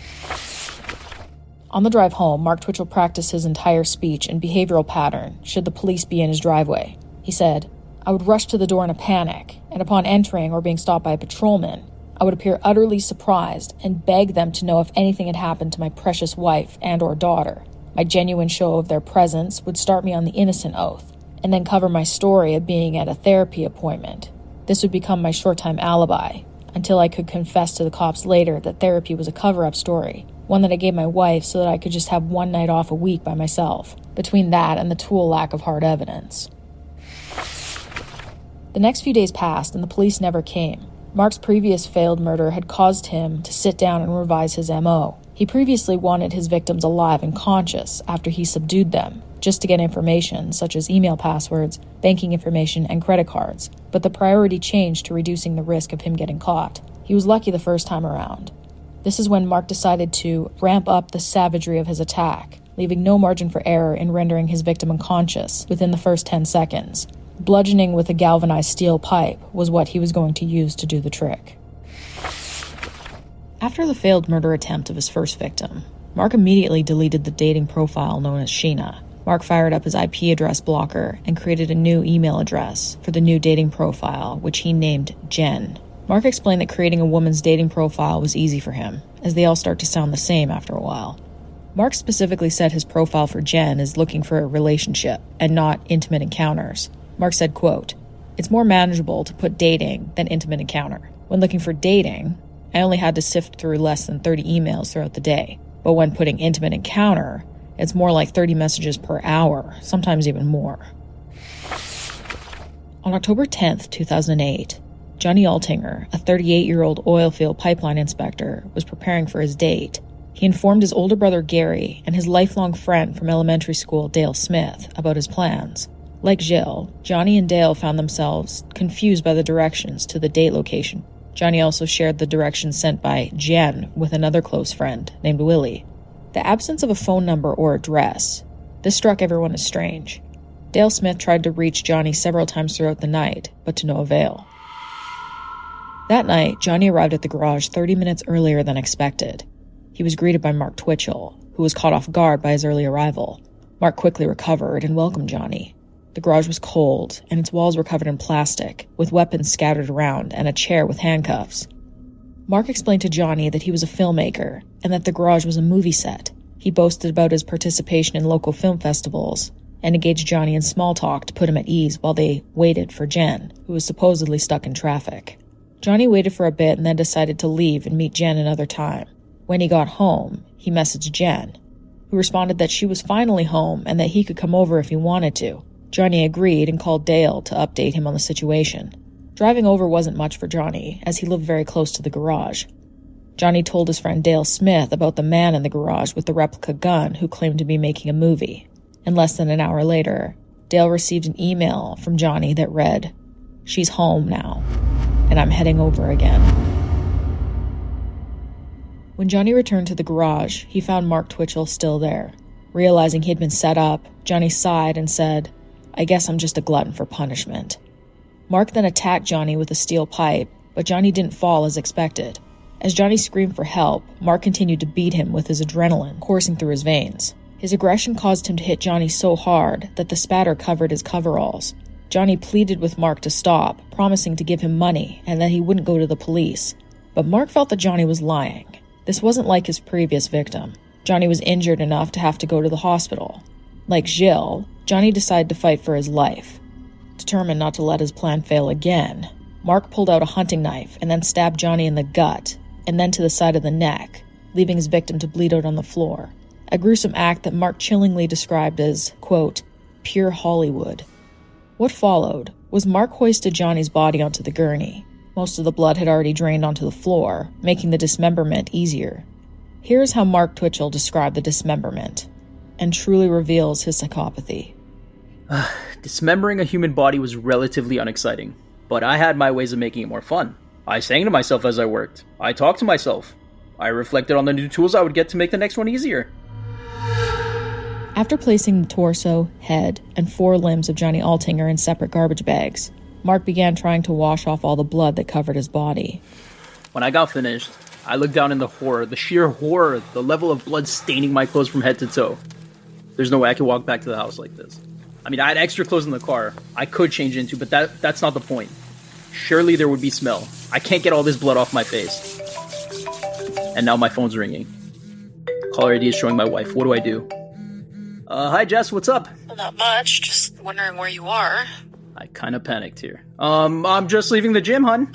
On the drive home, Mark Twitchell practiced his entire speech and behavioral pattern should the police be in his driveway. He said, "I would rush to the door in a panic, and upon entering or being stopped by a patrolman, I would appear utterly surprised and beg them to know if anything had happened to my precious wife and or daughter. My genuine show of their presence would start me on the innocent oath, and then cover my story of being at a therapy appointment. This would become my short-time alibi, until I could confess to the cops later that therapy was a cover-up story, one that I gave my wife so that I could just have one night off a week by myself, between that and the tool lack of hard evidence." The next few days passed, and the police never came. Mark's previous failed murder had caused him to sit down and revise his MO. He previously wanted his victims alive and conscious after he subdued them, just to get information such as email passwords, banking information, and credit cards, but the priority changed to reducing the risk of him getting caught. He was lucky the first time around. This is when Mark decided to ramp up the savagery of his attack, leaving no margin for error in rendering his victim unconscious within the first 10 seconds. Bludgeoning with a galvanized steel pipe was what he was going to use to do the trick. After the failed murder attempt of his first victim, Mark immediately deleted the dating profile known as Sheena. Mark fired up his IP address blocker and created a new email address for the new dating profile, which he named Jen. Mark explained that creating a woman's dating profile was easy for him, as they all start to sound the same after a while. Mark specifically said his profile for Jen is looking for a relationship and not intimate encounters. Mark said, quote, "It's more manageable to put dating than intimate encounter. When looking for dating, I only had to sift through less than 30 emails throughout the day. But when putting intimate encounter, it's more like 30 messages per hour, sometimes even more." On October 10th, 2008, Johnny Altinger, a 38-year-old oil field pipeline inspector, was preparing for his date. He informed his older brother Gary and his lifelong friend from elementary school, Dale Smith, about his plans. Like Jill, Johnny and Dale found themselves confused by the directions to the date location. Johnny also shared the directions sent by Jen with another close friend named Willie. The absence of a phone number or address, this struck everyone as strange. Dale Smith tried to reach Johnny several times throughout the night, but to no avail. That night, Johnny arrived at the garage 30 minutes earlier than expected. He was greeted by Mark Twitchell, who was caught off guard by his early arrival. Mark quickly recovered and welcomed Johnny. The garage was cold, and its walls were covered in plastic, with weapons scattered around and a chair with handcuffs. Mark explained to Johnny that he was a filmmaker, and that the garage was a movie set. He boasted about his participation in local film festivals, and engaged Johnny in small talk to put him at ease while they waited for Jen, who was supposedly stuck in traffic. Johnny waited for a bit and then decided to leave and meet Jen another time. When he got home, he messaged Jen, who responded that she was finally home and that he could come over if he wanted to. Johnny agreed and called Dale to update him on the situation. Driving over wasn't much for Johnny, as he lived very close to the garage. Johnny told his friend Dale Smith about the man in the garage with the replica gun who claimed to be making a movie. And less than an hour later, Dale received an email from Johnny that read, "She's home now, and I'm heading over again." When Johnny returned to the garage, he found Mark Twitchell still there. Realizing he'd been set up, Johnny sighed and said, "I guess I'm just a glutton for punishment." Mark then attacked Johnny with a steel pipe, but Johnny didn't fall as expected. As Johnny screamed for help, Mark continued to beat him with his adrenaline coursing through his veins. His aggression caused him to hit Johnny so hard that the spatter covered his coveralls. Johnny pleaded with Mark to stop, promising to give him money and that he wouldn't go to the police. But Mark felt that Johnny was lying. This wasn't like his previous victim. Johnny was injured enough to have to go to the hospital. Like Jill, Johnny decided to fight for his life. Determined not to let his plan fail again, Mark pulled out a hunting knife and then stabbed Johnny in the gut and then to the side of the neck, leaving his victim to bleed out on the floor. A gruesome act that Mark chillingly described as, quote, pure Hollywood. What followed was Mark hoisted Johnny's body onto the gurney. Most of the blood had already drained onto the floor, making the dismemberment easier. Here's how Mark Twitchell described the dismemberment, and truly reveals his psychopathy. Dismembering a human body was relatively unexciting, but I had my ways of making it more fun. I sang to myself as I worked. I talked to myself. I reflected on the new tools I would get to make the next one easier. After placing the torso, head, and 4 limbs of Johnny Altinger in separate garbage bags, Mark began trying to wash off all the blood that covered his body. When I got finished, I looked down in the horror, the sheer horror, the level of blood staining my clothes from head to toe. There's no way I could walk back to the house like this. I mean, I had extra clothes in the car I could change into, but that's not the point. Surely there would be smell. I can't get all this blood off my face. And now my phone's ringing. Caller ID is showing my wife. What do I do? Hi Jess, what's up? Well, not much. Just wondering where you are. I kind of panicked here. I'm just leaving the gym, hun.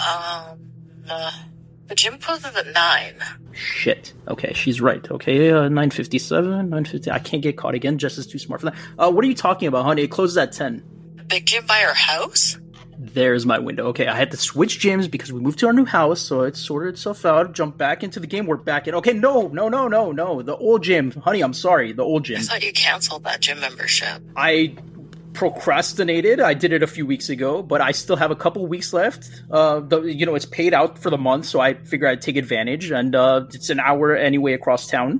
The gym closes at 9. Shit. Okay, she's right. Okay, 9:57, 9:50. I can't get caught again. Jess is too smart for that. What are you talking about, honey? It closes at 10. The big gym by our house? There's my window. Okay, I had to switch gyms because we moved to our new house, so it sorted itself out. Jump back into the game. We're back in. Okay, no. The old gym. Honey, I'm sorry. The old gym. I thought you canceled that gym membership. I procrastinated. I did it a few weeks ago, but I still have a couple weeks left. It's paid out for the month, so I figure I'd take advantage, and it's an hour anyway across town.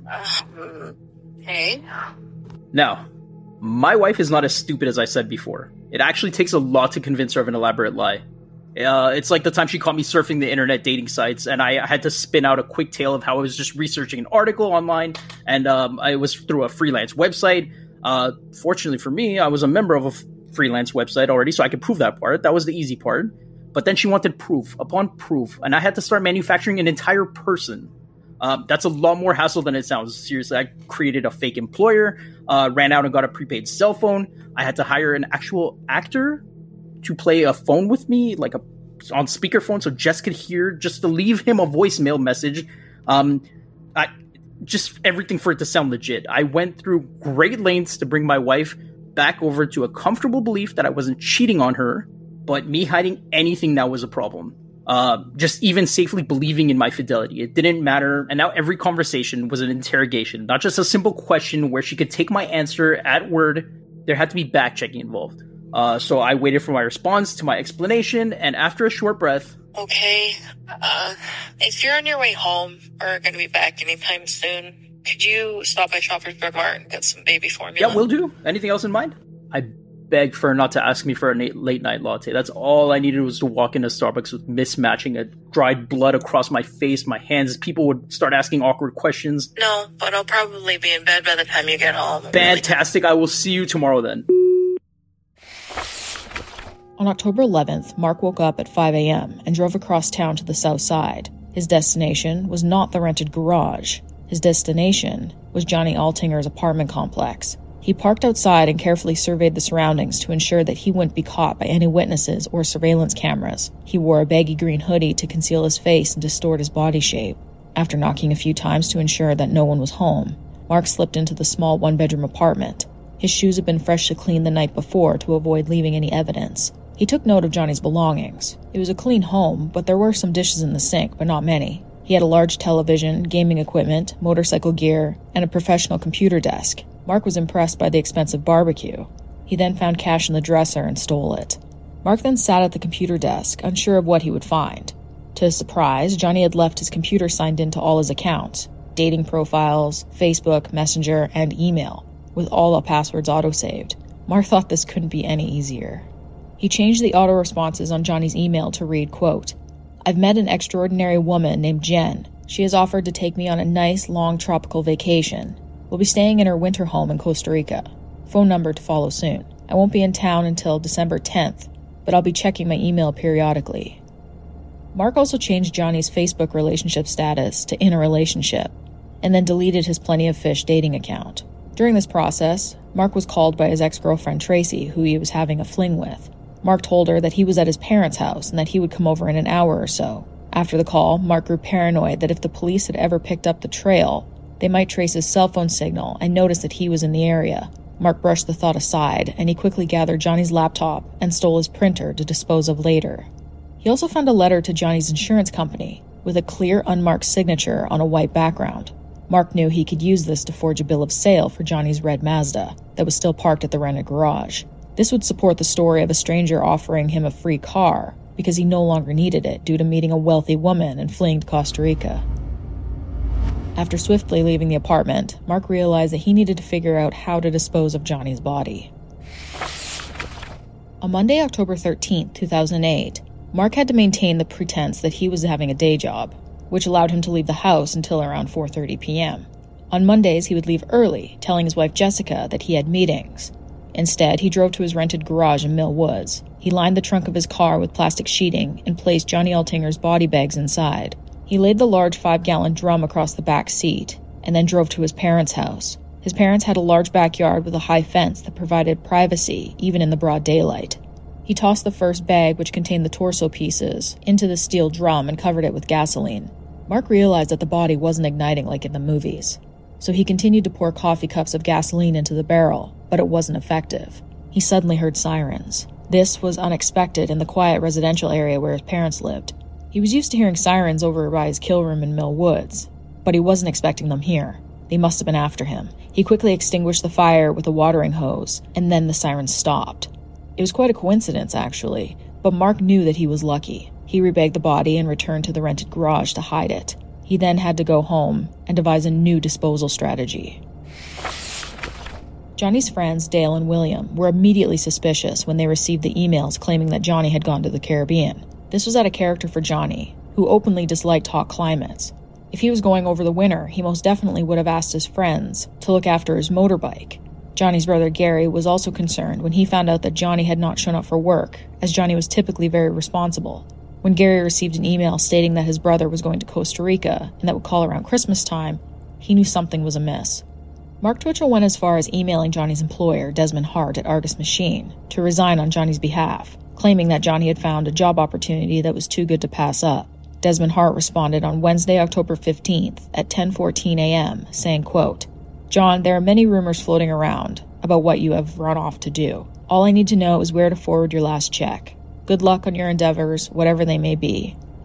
Hey. Now, my wife is not as stupid as I said before. It actually takes a lot to convince her of an elaborate lie. It's like the time she caught me surfing the internet dating sites, and I had to spin out a quick tale of how I was just researching an article online, and I was through a freelance website. Fortunately for me, I was a member of a freelance website already, so I could prove that part. That was the easy part. But then she wanted proof upon proof, and I had to start manufacturing an entire person. That's a lot more hassle than it sounds. Seriously, I created a fake employer, ran out and got a prepaid cell phone. I had to hire an actual actor to play a phone with me, like on speakerphone, so Jess could hear, just to leave him a voicemail message. Just everything for it to sound legit. I went through great lengths to bring my wife back over to a comfortable belief that I wasn't cheating on her, but me hiding anything now was a problem. just even safely believing in my fidelity. It didn't matter, and now every conversation was an interrogation, not just a simple question where she could take my answer at word. There had to be back-checking involved. So I waited for my response to my explanation, and after a short breath... Okay, if you're on your way home or going to be back anytime soon, could you stop by Shoppers Drug Mart and get some baby formula? Yeah, will do. Anything else in mind? I begged for her not to ask me for a late-night latte. That's all I needed, was to walk into Starbucks with mismatching a dried blood across my face, my hands. People would start asking awkward questions. No, but I'll probably be in bed by the time you get home. Fantastic. I will see you tomorrow then. On October 11th, Mark woke up at 5 a.m. and drove across town to the south side. His destination was not the rented garage. His destination was Johnny Altinger's apartment complex. He parked outside and carefully surveyed the surroundings to ensure that he wouldn't be caught by any witnesses or surveillance cameras. He wore a baggy green hoodie to conceal his face and distort his body shape. After knocking a few times to ensure that no one was home, Mark slipped into the small one-bedroom apartment. His shoes had been freshly cleaned the night before to avoid leaving any evidence. He took note of Johnny's belongings. It was a clean home, but there were some dishes in the sink, but not many. He had a large television, gaming equipment, motorcycle gear, and a professional computer desk. Mark was impressed by the expensive barbecue. He then found cash in the dresser and stole it. Mark then sat at the computer desk, unsure of what he would find. To his surprise, Johnny had left his computer signed into all his accounts, dating profiles, Facebook, Messenger, and email, with all the passwords auto-saved. Mark thought this couldn't be any easier. He changed the auto-responses on Johnny's email to read, quote, "I've met an extraordinary woman named Jen. She has offered to take me on a nice, long tropical vacation. We'll be staying in her winter home in Costa Rica. Phone number to follow soon. I won't be in town until December 10th, but I'll be checking my email periodically." Mark also changed Johnny's Facebook relationship status to in a relationship, and then deleted his Plenty of Fish dating account. During this process, Mark was called by his ex-girlfriend Tracy, who he was having a fling with. Mark told her that he was at his parents' house and that he would come over in an hour or so. After the call, Mark grew paranoid that if the police had ever picked up the trail, they might trace his cell phone signal and notice that he was in the area. Mark brushed the thought aside, and he quickly gathered Johnny's laptop and stole his printer to dispose of later. He also found a letter to Johnny's insurance company with a clear, unmarked signature on a white background. Mark knew he could use this to forge a bill of sale for Johnny's red Mazda that was still parked at the rented garage. This would support the story of a stranger offering him a free car because he no longer needed it due to meeting a wealthy woman and fleeing to Costa Rica. After swiftly leaving the apartment, Mark realized that he needed to figure out how to dispose of Johnny's body. On Monday, October 13, 2008, Mark had to maintain the pretense that he was having a day job, which allowed him to leave the house until around 4:30 p.m. On Mondays, he would leave early, telling his wife Jessica that he had meetings. Instead, he drove to his rented garage in Mill Woods. He lined the trunk of his car with plastic sheeting and placed Johnny Altinger's body bags inside. He laid the large 5-gallon drum across the back seat and then drove to his parents' house. His parents had a large backyard with a high fence that provided privacy even in the broad daylight. He tossed the first bag, which contained the torso pieces, into the steel drum and covered it with gasoline. Mark realized that the body wasn't igniting like in the movies, so he continued to pour coffee cups of gasoline into the barrel, but it wasn't effective. He suddenly heard sirens. This was unexpected in the quiet residential area where his parents lived. He was used to hearing sirens over by his kill room in Mill Woods, but he wasn't expecting them here. They must have been after him. He quickly extinguished the fire with a watering hose, and then the sirens stopped. It was quite a coincidence, actually, but Mark knew that he was lucky. He rebagged the body and returned to the rented garage to hide it. He then had to go home and devise a new disposal strategy. Johnny's friends, Dale and William, were immediately suspicious when they received the emails claiming that Johnny had gone to the Caribbean. This was out of character for Johnny, who openly disliked hot climates. If he was going over the winter, he most definitely would have asked his friends to look after his motorbike. Johnny's brother Gary was also concerned when he found out that Johnny had not shown up for work, as Johnny was typically very responsible. When Gary received an email stating that his brother was going to Costa Rica and that would call around Christmas time, he knew something was amiss. Mark Twitchell went as far as emailing Johnny's employer, Desmond Hart at Argus Machine, to resign on Johnny's behalf, claiming that Johnny had found a job opportunity that was too good to pass up. Desmond Hart responded on Wednesday, October 15th at 10:14 a.m., saying, quote, "John, there are many rumors floating around about what you have run off to do. All I need to know is where to forward your last check. Good luck on your endeavors, whatever they may be.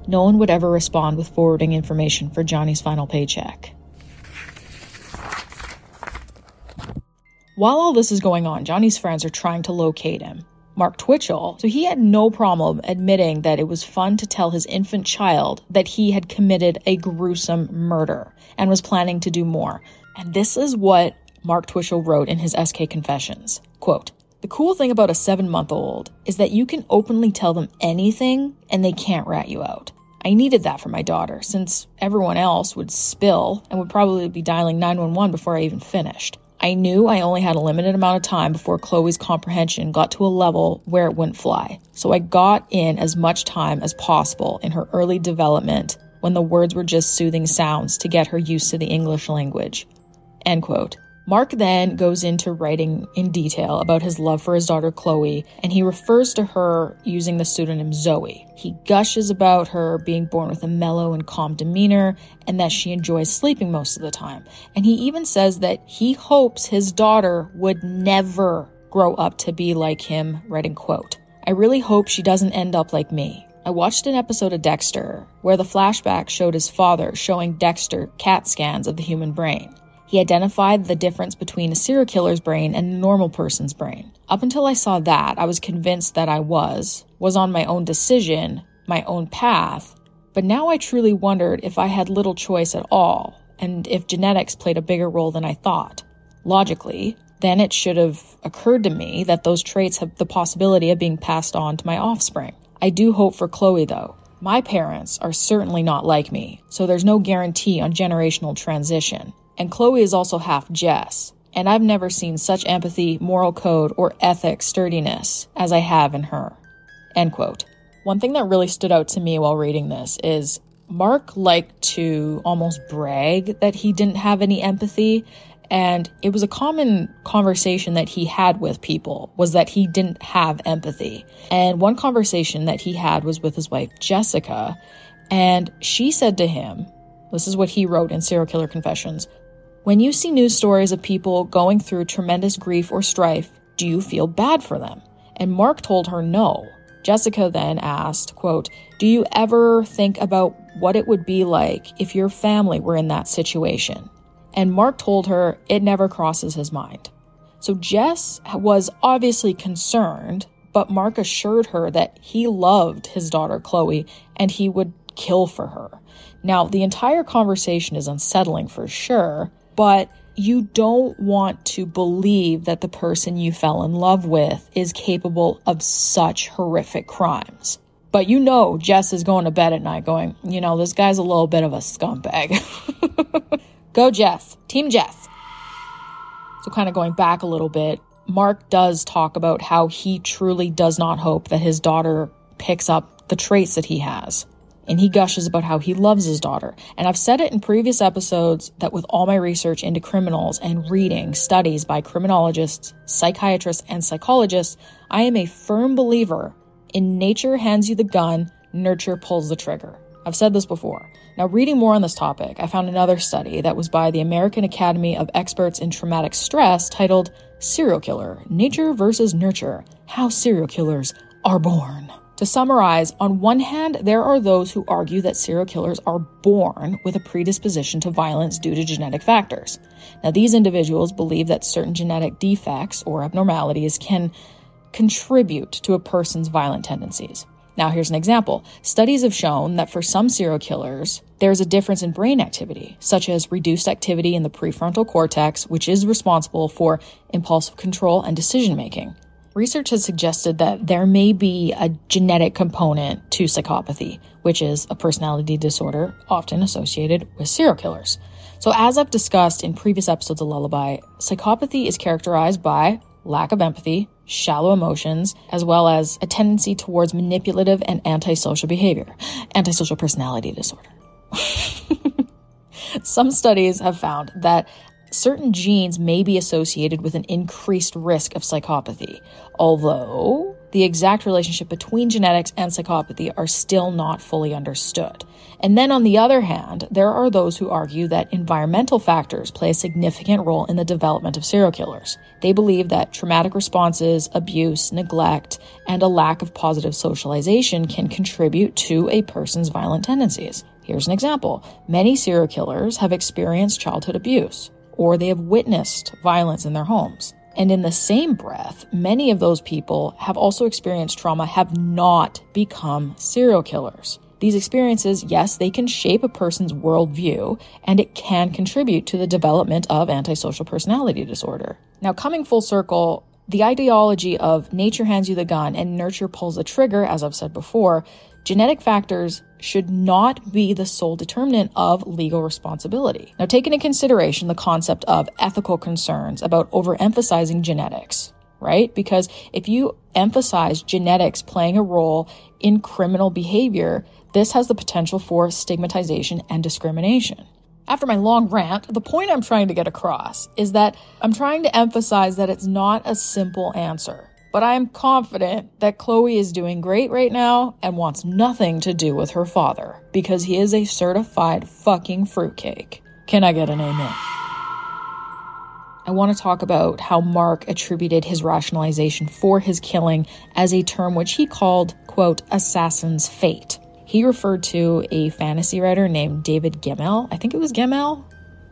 No one would ever respond with forwarding information for Johnny's final paycheck. While all this is going on, Johnny's friends are trying to locate him. Mark Twitchell, so he had no problem admitting that it was fun to tell his infant child that he had committed a gruesome murder and was planning to do more. And this is what Mark Twitchell wrote in his SK Confessions. Quote, "The cool thing about a 7-month-old is that you can openly tell them anything and they can't rat you out. I needed that for my daughter, since everyone else would spill and would probably be dialing 911 before I even finished. I knew I only had a limited amount of time before Chloe's comprehension got to a level where it wouldn't fly. So I got in as much time as possible in her early development when the words were just soothing sounds to get her used to the English language." End quote. Mark then goes into writing in detail about his love for his daughter Chloe, and he refers to her using the pseudonym Zoe. He gushes about her being born with a mellow and calm demeanor, and that she enjoys sleeping most of the time. And he even says that he hopes his daughter would never grow up to be like him, writing, quote, "I really hope she doesn't end up like me. I watched an episode of Dexter where the flashback showed his father showing Dexter CAT scans of the human brain. He identified the difference between a serial killer's brain and a normal person's brain. Up until I saw that, I was convinced that I was on my own decision, my own path, but now I truly wondered if I had little choice at all, and if genetics played a bigger role than I thought. Logically, then it should have occurred to me that those traits have the possibility of being passed on to my offspring. I do hope for Chloe, though. My parents are certainly not like me, so there's no guarantee on generational transition. And Chloe is also half Jess, and I've never seen such empathy, moral code, or ethic sturdiness as I have in her." End quote. One thing that really stood out to me while reading this is Mark liked to almost brag that he didn't have any empathy, and it was a common conversation that he had with people, was that he didn't have empathy. And one conversation that he had was with his wife, Jessica, and she said to him, this is what he wrote in Serial Killer Confessions, "When you see news stories of people going through tremendous grief or strife, do you feel bad for them?" And Mark told her no. Jessica then asked, quote, "Do you ever think about what it would be like if your family were in that situation?" And Mark told her it never crosses his mind. So Jess was obviously concerned, but Mark assured her that he loved his daughter Chloe and he would kill for her. Now, the entire conversation is unsettling for sure, but you don't want to believe that the person you fell in love with is capable of such horrific crimes. But you know Jess is going to bed at night going, this guy's a little bit of a scumbag. Go Jess. Team Jess. So kind of going back a little bit, Mark does talk about how he truly does not hope that his daughter picks up the traits that he has. And he gushes about how he loves his daughter. And I've said it in previous episodes that with all my research into criminals and reading studies by criminologists, psychiatrists, and psychologists, I am a firm believer in nature hands you the gun, nurture pulls the trigger. I've said this before. Now, reading more on this topic, I found another study that was by the American Academy of Experts in Traumatic Stress titled Serial Killer, Nature versus Nurture, How Serial Killers Are Born. To summarize, on one hand, there are those who argue that serial killers are born with a predisposition to violence due to genetic factors. Now, these individuals believe that certain genetic defects or abnormalities can contribute to a person's violent tendencies. Now, here's an example. Studies have shown that for some serial killers, there's a difference in brain activity, such as reduced activity in the prefrontal cortex, which is responsible for impulsive control and decision-making. Research has suggested that there may be a genetic component to psychopathy, which is a personality disorder often associated with serial killers. So as I've discussed in previous episodes of Lullaby, psychopathy is characterized by lack of empathy, shallow emotions, as well as a tendency towards manipulative and antisocial behavior, antisocial personality disorder. Some studies have found that certain genes may be associated with an increased risk of psychopathy, although The exact relationship between genetics and psychopathy are still not fully understood. And then on the other hand, there are those who argue that environmental factors play a significant role in the development of serial killers. They believe that traumatic responses, abuse, neglect, and a lack of positive socialization can contribute to a person's violent tendencies. Here's an example. Many serial killers have experienced childhood abuse, or they have witnessed violence in their homes. And in the same breath, many of those people have also experienced trauma, have not become serial killers. These experiences, yes, they can shape a person's worldview, and it can contribute to the development of antisocial personality disorder. Now, coming full circle, the ideology of nature hands you the gun and nurture pulls the trigger, as I've said before, genetic factors should not be the sole determinant of legal responsibility. Now, take into consideration the concept of ethical concerns about overemphasizing genetics, right? Because if you emphasize genetics playing a role in criminal behavior, this has the potential for stigmatization and discrimination. After my long rant, the point I'm trying to get across is that I'm trying to emphasize that it's not a simple answer. But I am confident that Chloe is doing great right now and wants nothing to do with her father because he is a certified fucking fruitcake. Can I get an amen? I want to talk about how Mark attributed his rationalization for his killing as a term which he called, quote, assassin's fate. He referred to a fantasy writer named David Gemmell. I think it was Gemmell.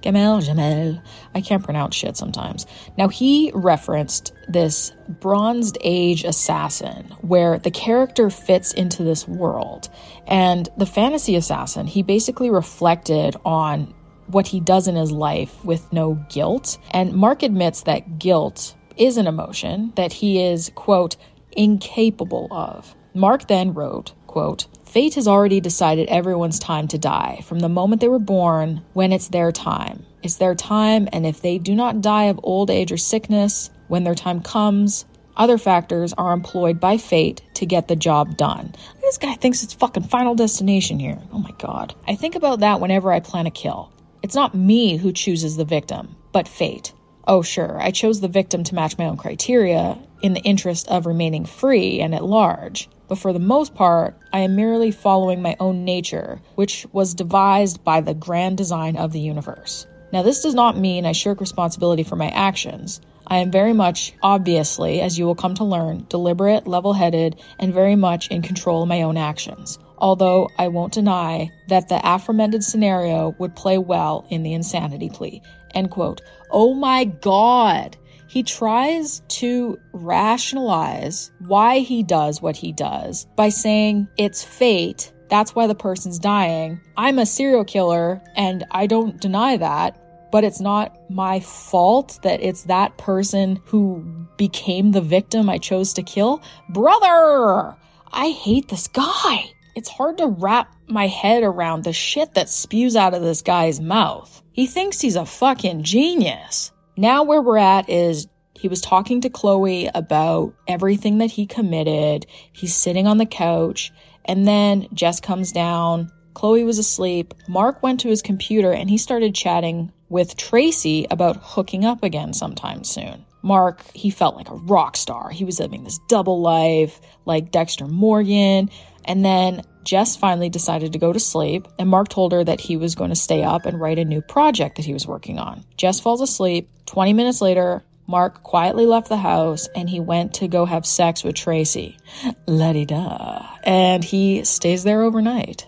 I can't pronounce shit sometimes. Now, he referenced this Bronze Age assassin where the character fits into this world. And the fantasy assassin, he basically reflected on what he does in his life with no guilt. And Mark admits that guilt is an emotion that he is, quote, incapable of. Mark then wrote, quote, fate has already decided everyone's time to die from the moment they were born when it's their time. It's their time, and if they do not die of old age or sickness, when their time comes, other factors are employed by fate to get the job done. This guy thinks it's fucking Final Destination here. Oh my God. I think about that whenever I plan a kill. It's not me who chooses the victim, but fate. Oh sure, I chose the victim to match my own criteria in the interest of remaining free and at large. But for the most part, I am merely following my own nature, which was devised by the grand design of the universe. Now, this does not mean I shirk responsibility for my actions. I am very much, obviously, as you will come to learn, deliberate, level-headed, and very much in control of my own actions. Although I won't deny that the aforementioned scenario would play well in the insanity plea. End quote. Oh my God! He tries to rationalize why he does what he does by saying it's fate. That's why the person's dying. I'm a serial killer and I don't deny that, but it's not my fault that it's that person who became the victim I chose to kill. Brother, I hate this guy. It's hard to wrap my head around the shit that spews out of this guy's mouth. He thinks he's a fucking genius. Now where we're at is he was talking to Chloe about everything that he committed. He's sitting on the couch, and then Jess comes down. Chloe was asleep. Mark went to his computer, and he started chatting with Tracy about hooking up again sometime soon. Mark, he felt like a rock star. He was living this double life, like Dexter Morgan. And then Jess finally decided to go to sleep, and Mark told her that he was going to stay up and write a new project that he was working on. Jess falls asleep. 20 minutes later, Mark quietly left the house, and he went to go have sex with Tracy. La-di-da. And he stays there overnight.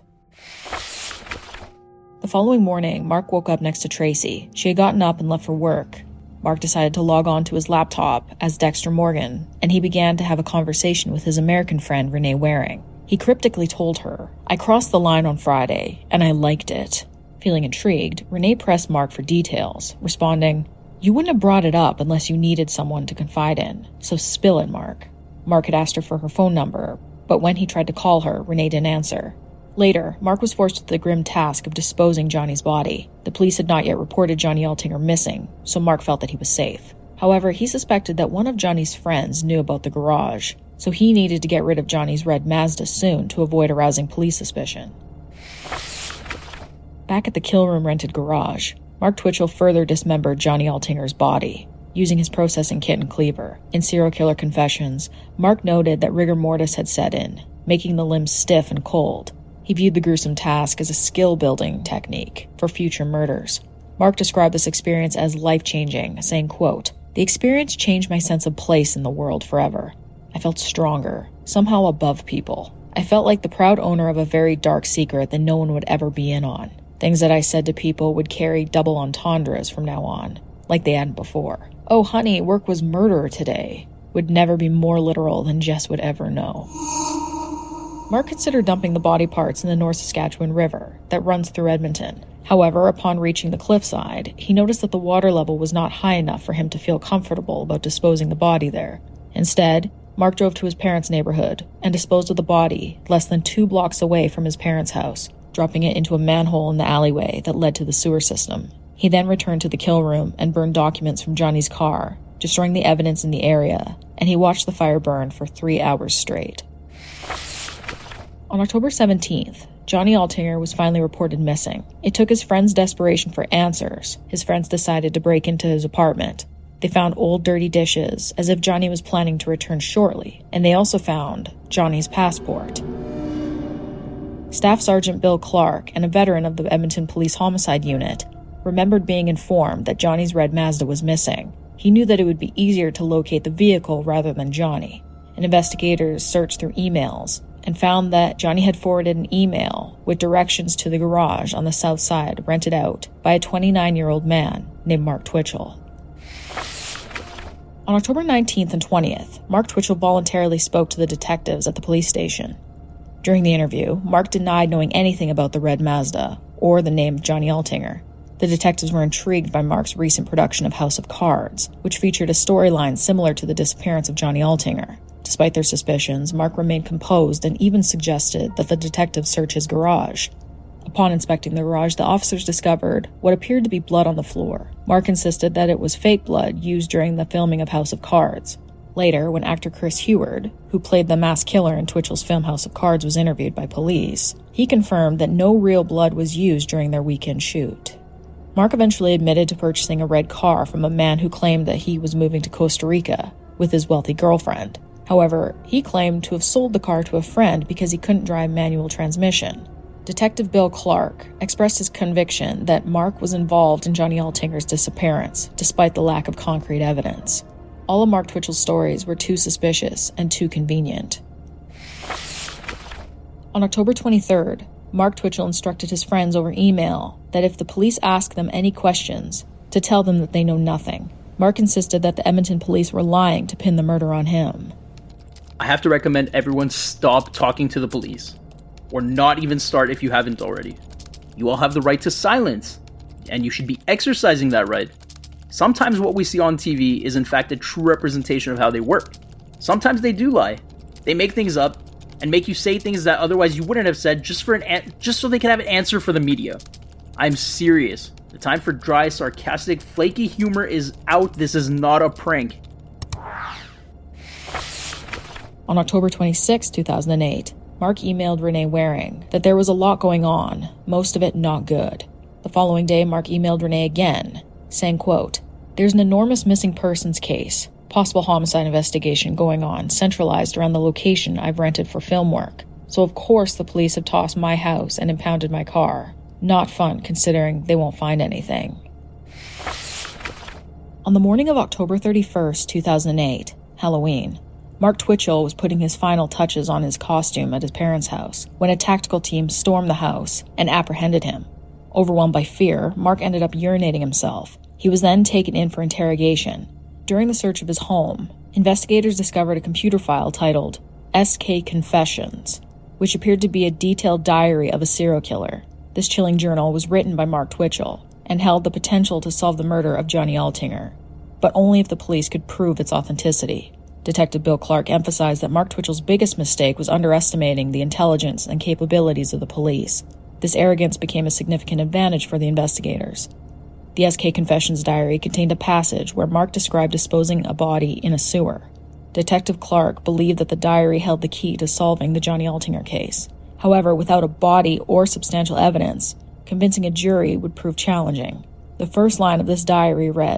The following morning, Mark woke up next to Tracy. She had gotten up and left for work. Mark decided to log on to his laptop as Dexter Morgan, and he began to have a conversation with his American friend, Renee Waring. He cryptically told her, "I crossed the line on Friday, and I liked it." Feeling intrigued, Renee pressed Mark for details, responding, "You wouldn't have brought it up unless you needed someone to confide in, so spill it, Mark." Mark had asked her for her phone number, but when he tried to call her, Renee didn't answer. Later, Mark was forced with the grim task of disposing Johnny's body. The police had not yet reported Johnny Altinger missing, so Mark felt that he was safe. However, he suspected that one of Johnny's friends knew about the garage, so he needed to get rid of Johnny's red Mazda soon to avoid arousing police suspicion. Back at the kill room rented garage, Mark Twitchell further dismembered Johnny Altinger's body. using his processing kit and cleaver. In Serial Killer Confessions, Mark noted that rigor mortis had set in, making the limbs stiff and cold. He viewed the gruesome task as a skill-building technique for future murders. Mark described this experience as life-changing, saying, quote, "The experience changed my sense of place in the world forever. I felt stronger, somehow above people. I felt like the proud owner of a very dark secret that no one would ever be in on. Things that I said to people would carry double entendres from now on, like they hadn't before. Oh, honey, work was murder today would never be more literal than Jess would ever know." Mark considered dumping the body parts in the North Saskatchewan River that runs through Edmonton. However, upon reaching the cliffside, he noticed that the water level was not high enough for him to feel comfortable about disposing the body there. Instead, Mark drove to his parents' neighborhood and disposed of the body less than 2 blocks away from his parents' house, dropping it into a manhole in the alleyway that led to the sewer system. He then returned to the kill room and burned documents from Johnny's car, destroying the evidence in the area, and he watched the fire burn for 3 hours straight. On October 17th, Johnny Altinger was finally reported missing. It took his friends' desperation for answers. His friends decided to break into his apartment. They found old dirty dishes, as if Johnny was planning to return shortly, and they also found Johnny's passport. Staff Sergeant Bill Clark, and a veteran of the Edmonton Police Homicide Unit, remembered being informed that Johnny's red Mazda was missing. He knew that it would be easier to locate the vehicle rather than Johnny, and investigators searched through emails and found that Johnny had forwarded an email with directions to the garage on the south side rented out by a 29-year-old man named Mark Twitchell. On October 19th and 20th, Mark Twitchell voluntarily spoke to the detectives at the police station. During the interview, Mark denied knowing anything about the red Mazda or the name of Johnny Altinger. The detectives were intrigued by Mark's recent production of House of Cards, which featured a storyline similar to the disappearance of Johnny Altinger. Despite their suspicions, Mark remained composed and even suggested that the detectives search his garage. Upon inspecting the garage, the officers discovered what appeared to be blood on the floor. Mark insisted that it was fake blood used during the filming of House of Cards. Later, when actor Chris Heward, who played the masked killer in Twitchell's film House of Cards, was interviewed by police, he confirmed that no real blood was used during their weekend shoot. Mark eventually admitted to purchasing a red car from a man who claimed that he was moving to Costa Rica with his wealthy girlfriend. However, he claimed to have sold the car to a friend because he couldn't drive manual transmission. Detective Bill Clark expressed his conviction that Mark was involved in Johnny Altinger's disappearance, despite the lack of concrete evidence. All of Mark Twitchell's stories were too suspicious and too convenient. On October 23rd, Mark Twitchell instructed his friends over email that if the police asked them any questions, to tell them that they know nothing. Mark insisted that the Edmonton police were lying to pin the murder on him. I have to recommend everyone stop talking to the police. Or not even start if you haven't already. You all have the right to silence, and you should be exercising that right. Sometimes what we see on TV is in fact a true representation of how they work. Sometimes they do lie. They make things up and make you say things that otherwise you wouldn't have said just so they can have an answer for the media. I'm serious. The time for dry, sarcastic, flaky humor is out. This is not a prank. On October 26, 2008, Mark emailed Renee Waring that there was a lot going on, most of it not good. The following day, Mark emailed Renee again, saying, quote, "There's an enormous missing persons case, possible homicide investigation going on, centralized around the location I've rented for film work. So of course the police have tossed my house and impounded my car. Not fun considering they won't find anything." On the morning of October 31st, 2008, Halloween, Mark Twitchell was putting his final touches on his costume at his parents' house when a tactical team stormed the house and apprehended him. Overwhelmed by fear, Mark ended up urinating himself. He was then taken in for interrogation. During the search of his home, investigators discovered a computer file titled SK Confessions, which appeared to be a detailed diary of a serial killer. This chilling journal was written by Mark Twitchell and held the potential to solve the murder of Johnny Altinger, but only if the police could prove its authenticity. Detective Bill Clark emphasized that Mark Twitchell's biggest mistake was underestimating the intelligence and capabilities of the police. This arrogance became a significant advantage for the investigators. The SK Confessions diary contained a passage where Mark described disposing a body in a sewer. Detective Clark believed that the diary held the key to solving the Johnny Altinger case. However, without a body or substantial evidence, convincing a jury would prove challenging. The first line of this diary read,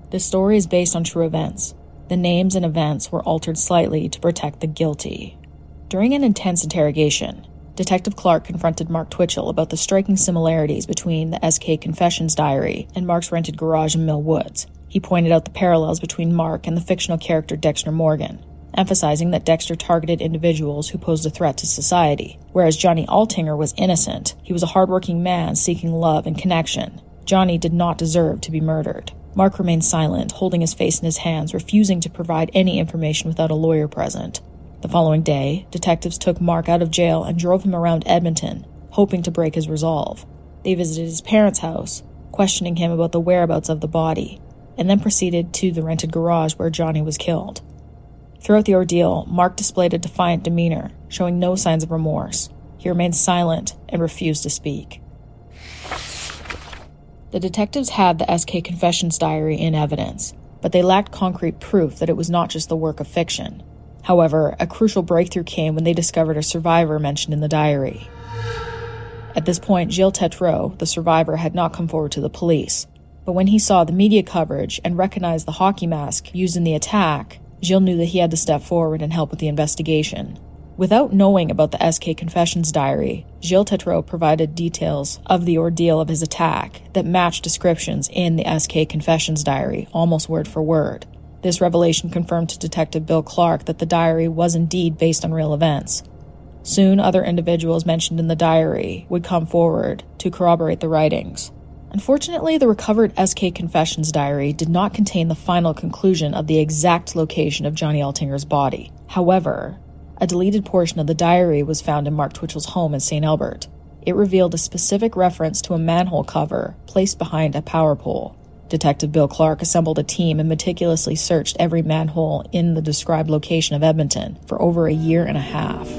This story is based on true events. The names and events were altered slightly to protect the guilty. During an intense interrogation, Detective Clark confronted Mark Twitchell about the striking similarities between the SK Confessions diary and Mark's rented garage in Mill Woods. He pointed out the parallels between Mark and the fictional character Dexter Morgan, emphasizing that Dexter targeted individuals who posed a threat to society. Whereas Johnny Altinger was innocent, he was a hardworking man seeking love and connection. Johnny did not deserve to be murdered. Mark remained silent, holding his face in his hands, refusing to provide any information without a lawyer present. The following day, detectives took Mark out of jail and drove him around Edmonton, hoping to break his resolve. They visited his parents' house, questioning him about the whereabouts of the body, and then proceeded to the rented garage where Johnny was killed. Throughout the ordeal, Mark displayed a defiant demeanor, showing no signs of remorse. He remained silent and refused to speak. The detectives had the SK Confessions diary in evidence, but they lacked concrete proof that it was not just the work of fiction. However, a crucial breakthrough came when they discovered a survivor mentioned in the diary. At this point, Gilles Tétrault, the survivor, had not come forward to the police, but when he saw the media coverage and recognized the hockey mask used in the attack, Gilles knew that he had to step forward and help with the investigation. Without knowing about the SK Confessions diary, Gilles Tétrault provided details of the ordeal of his attack that matched descriptions in the SK Confessions diary, almost word for word. This revelation confirmed to Detective Bill Clark that the diary was indeed based on real events. Soon, other individuals mentioned in the diary would come forward to corroborate the writings. Unfortunately, the recovered SK Confessions diary did not contain the final conclusion of the exact location of Johnny Altinger's body. However, a deleted portion of the diary was found in Mark Twitchell's home in St. Albert. It revealed a specific reference to a manhole cover placed behind a power pole. Detective Bill Clark assembled a team and meticulously searched every manhole in the described location of Edmonton for over a year and a half.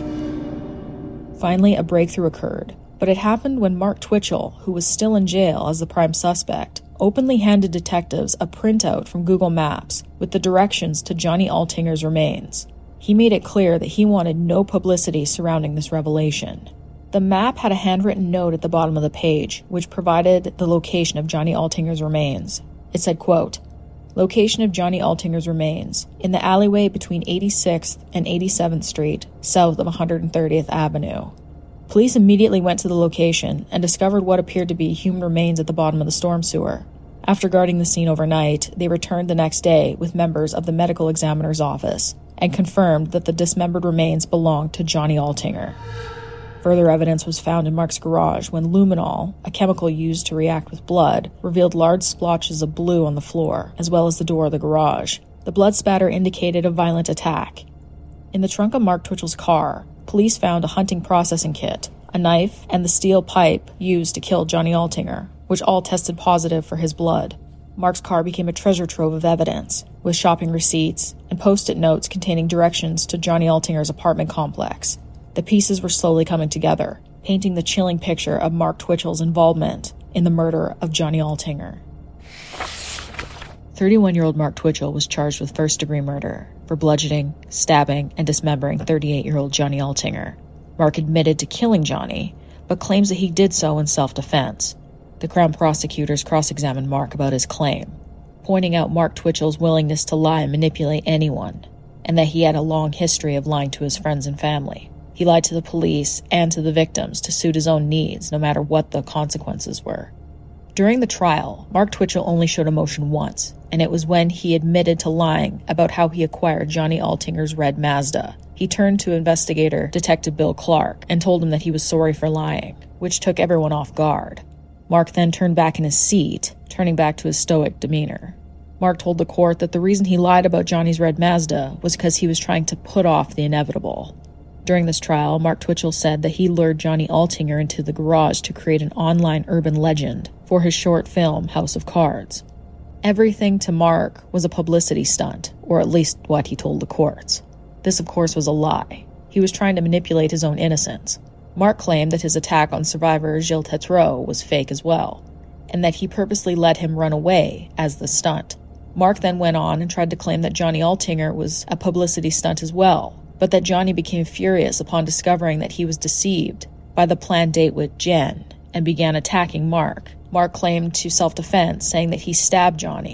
Finally, a breakthrough occurred, but it happened when Mark Twitchell, who was still in jail as the prime suspect, openly handed detectives a printout from Google Maps with the directions to Johnny Altinger's remains. He made it clear that he wanted no publicity surrounding this revelation. The map had a handwritten note at the bottom of the page, which provided the location of Johnny Altinger's remains. It said, quote, "Location of Johnny Altinger's remains, in the alleyway between 86th and 87th Street, south of 130th Avenue. Police immediately went to the location and discovered what appeared to be human remains at the bottom of the storm sewer. After guarding the scene overnight, they returned the next day with members of the medical examiner's office and confirmed that the dismembered remains belonged to Johnny Altinger. Further evidence was found in Mark's garage when luminol, a chemical used to react with blood, revealed large splotches of blue on the floor, as well as the door of the garage. The blood spatter indicated a violent attack. In the trunk of Mark Twitchell's car, police found a hunting processing kit, a knife, and the steel pipe used to kill Johnny Altinger, which all tested positive for his blood. Mark's car became a treasure trove of evidence, with shopping receipts and post-it notes containing directions to Johnny Altinger's apartment complex. The pieces were slowly coming together, painting the chilling picture of Mark Twitchell's involvement in the murder of Johnny Altinger. 31-year-old Mark Twitchell was charged with first-degree murder for bludgeoning, stabbing, and dismembering 38-year-old Johnny Altinger. Mark admitted to killing Johnny, but claims that he did so in self-defense. The Crown prosecutors cross-examined Mark about his claim, pointing out Mark Twitchell's willingness to lie and manipulate anyone, and that he had a long history of lying to his friends and family. He lied to the police and to the victims to suit his own needs, no matter what the consequences were. During the trial, Mark Twitchell only showed emotion once, and it was when he admitted to lying about how he acquired Johnny Altinger's red Mazda. He turned to investigator Detective Bill Clark and told him that he was sorry for lying, which took everyone off guard. Mark then turned back in his seat, turning back to his stoic demeanor. Mark told the court that the reason he lied about Johnny's red Mazda was because he was trying to put off the inevitable. During this trial, Mark Twitchell said that he lured Johnny Altinger into the garage to create an online urban legend for his short film, House of Cards. Everything to Mark was a publicity stunt, or at least what he told the courts. This, of course, was a lie. He was trying to manipulate his own innocence. Mark claimed that his attack on survivor Gilles Tétrault was fake as well, and that he purposely let him run away as the stunt. Mark then went on and tried to claim that Johnny Altinger was a publicity stunt as well, but that Johnny became furious upon discovering that he was deceived by the planned date with Jen and began attacking Mark. Mark claimed to self-defense, saying that he stabbed Johnny. He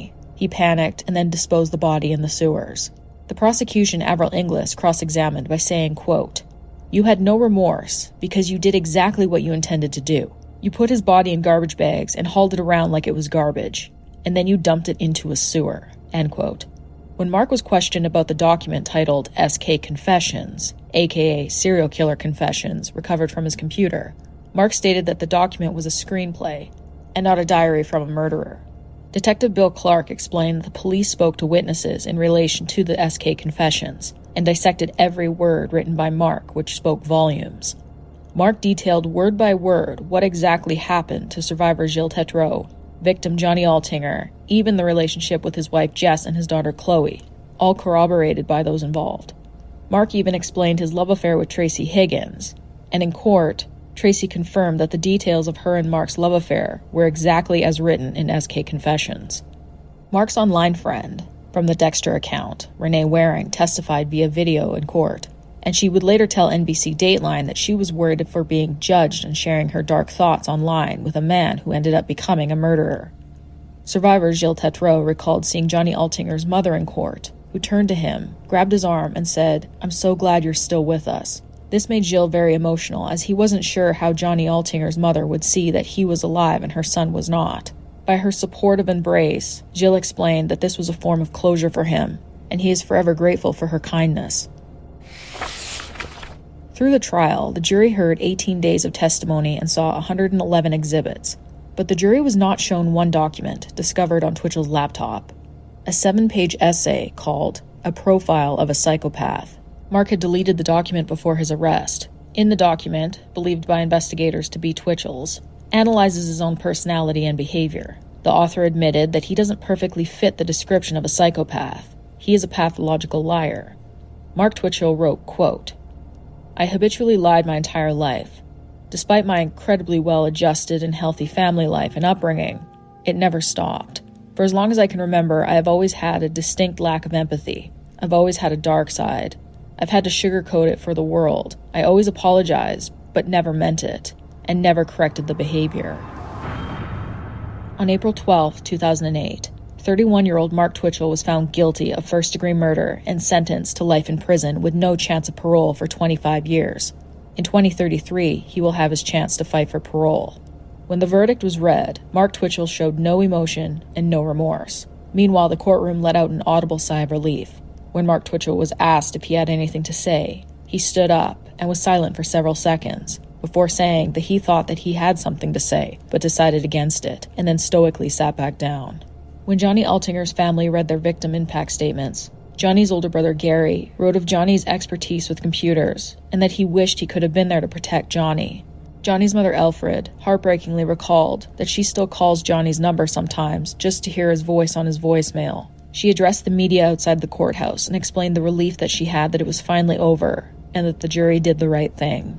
He panicked and then disposed the body in the sewers. The prosecution, Avril Inglis, cross-examined by saying, quote, "You had no remorse because you did exactly what you intended to do. You put his body in garbage bags and hauled it around like it was garbage, and then you dumped it into a sewer," end quote. When Mark was questioned about the document titled SK Confessions, aka Serial Killer Confessions, recovered from his computer, Mark stated that the document was a screenplay and not a diary from a murderer. Detective Bill Clark explained that the police spoke to witnesses in relation to the SK Confessions and dissected every word written by Mark, which spoke volumes. Mark detailed word by word what exactly happened to survivor Gilles Tétrault, victim Johnny Altinger, even the relationship with his wife Jess and his daughter Chloe, all corroborated by those involved. Mark even explained his love affair with Tracy Higgins, and in court, Tracy confirmed that the details of her and Mark's love affair were exactly as written in SK Confessions. Mark's online friend from the Dexter account, Renee Waring, testified via video in court, and she would later tell NBC Dateline that she was worried for being judged and sharing her dark thoughts online with a man who ended up becoming a murderer. Survivor Gilles Tétrault recalled seeing Johnny Altinger's mother in court, who turned to him, grabbed his arm, and said, "I'm so glad you're still with us." This made Gilles very emotional, as he wasn't sure how Johnny Altinger's mother would see that he was alive and her son was not. By her supportive embrace, Gilles explained that this was a form of closure for him, and he is forever grateful for her kindness. Through the trial, the jury heard 18 days of testimony and saw 111 exhibits, but the jury was not shown one document discovered on Twitchell's laptop, a 7-page essay called A Profile of a Psychopath. Mark had deleted the document before his arrest. In the document, believed by investigators to be Twitchell's, analyzes his own personality and behavior. The author admitted that he doesn't perfectly fit the description of a psychopath. He is a pathological liar. Mark Twitchell wrote, quote, "I habitually lied my entire life. Despite my incredibly well-adjusted and healthy family life and upbringing, it never stopped. For as long as I can remember, I have always had a distinct lack of empathy. I've always had a dark side. I've had to sugarcoat it for the world. I always apologized, but never meant it, and never corrected the behavior." On April 12, 2008, 31-year-old Mark Twitchell was found guilty of first-degree murder and sentenced to life in prison with no chance of parole for 25 years. In 2033, he will have his chance to fight for parole. When the verdict was read, Mark Twitchell showed no emotion and no remorse. Meanwhile, the courtroom let out an audible sigh of relief. When Mark Twitchell was asked if he had anything to say, he stood up and was silent for several seconds, before saying that he thought that he had something to say, but decided against it, and then stoically sat back down. When Johnny Altinger's family read their victim impact statements, Johnny's older brother Gary wrote of Johnny's expertise with computers, and that he wished he could have been there to protect Johnny. Johnny's mother Elfrid heartbreakingly recalled that she still calls Johnny's number sometimes just to hear his voice on his voicemail. She addressed the media outside the courthouse and explained the relief that she had that it was finally over, and that the jury did the right thing.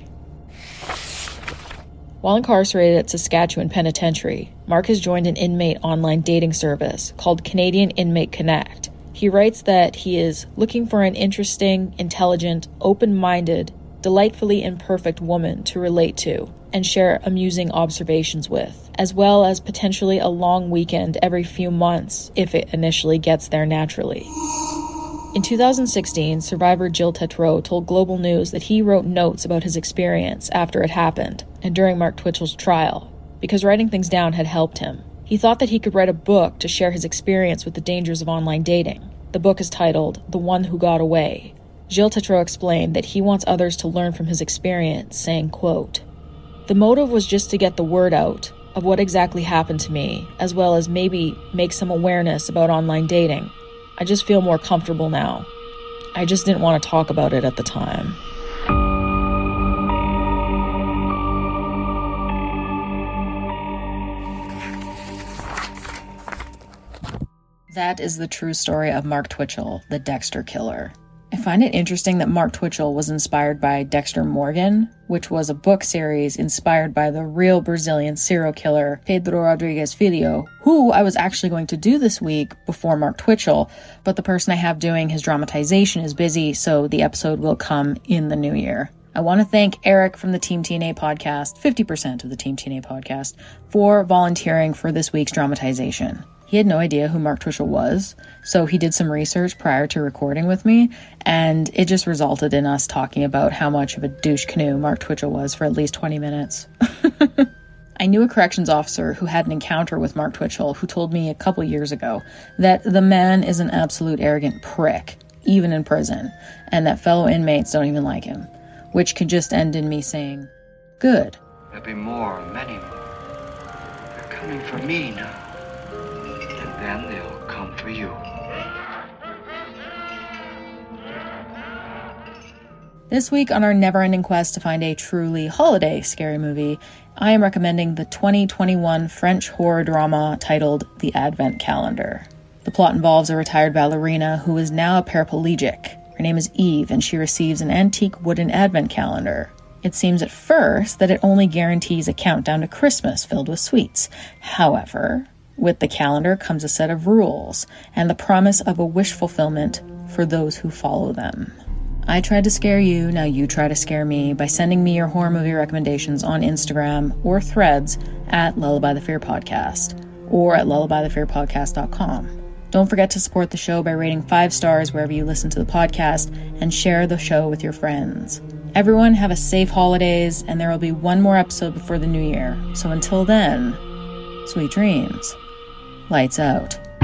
While incarcerated at Saskatchewan Penitentiary, Mark has joined an inmate online dating service called Canadian Inmate Connect. He writes that he is looking for an interesting, intelligent, open-minded, delightfully imperfect woman to relate to and share amusing observations with, as well as potentially a long weekend every few months if it initially gets there naturally. In 2016, survivor Gilles Tétrault told Global News that he wrote notes about his experience after it happened and during Mark Twitchell's trial, because writing things down had helped him. He thought that he could write a book to share his experience with the dangers of online dating. The book is titled The One Who Got Away. Gilles Tétrault explained that he wants others to learn from his experience, saying, quote, "The motive was just to get the word out of what exactly happened to me, as well as maybe make some awareness about online dating. I just feel more comfortable now. I just didn't want to talk about it at the time." That is the true story of Mark Twitchell, the Dexter Killer. I find it interesting that Mark Twitchell was inspired by Dexter Morgan, which was a book series inspired by the real Brazilian serial killer Pedro Rodrigues Filho, who I was actually going to do this week before Mark Twitchell, but the person I have doing his dramatization is busy, so the episode will come in the new year. I want to thank Eric from the Team TNA podcast, 50% of the Team TNA podcast, for volunteering for this week's dramatization. He had no idea who Mark Twitchell was, so he did some research prior to recording with me, and it just resulted in us talking about how much of a douche canoe Mark Twitchell was for at least 20 minutes. I knew a corrections officer who had an encounter with Mark Twitchell who told me a couple years ago that the man is an absolute arrogant prick, even in prison, and that fellow inmates don't even like him, which could just end in me saying, good. There'll be more, many more. They're coming for me now. And then they'll come for you. This week on our never-ending quest to find a truly holiday scary movie, I am recommending the 2021 French horror drama titled The Advent Calendar. The plot involves a retired ballerina who is now a paraplegic. Her name is Eve, and she receives an antique wooden advent calendar. It seems at first that it only guarantees a countdown to Christmas filled with sweets. However, with the calendar comes a set of rules and the promise of a wish fulfillment for those who follow them. I tried to scare you, now you try to scare me by sending me your horror movie recommendations on Instagram or Threads at Lullaby the Fear Podcast or at lullabythefearpodcast.com. Don't forget to support the show by rating 5 stars wherever you listen to the podcast and share the show with your friends. Everyone have a safe holidays, and there will be one more episode before the new year. So until then, sweet dreams. Lights out.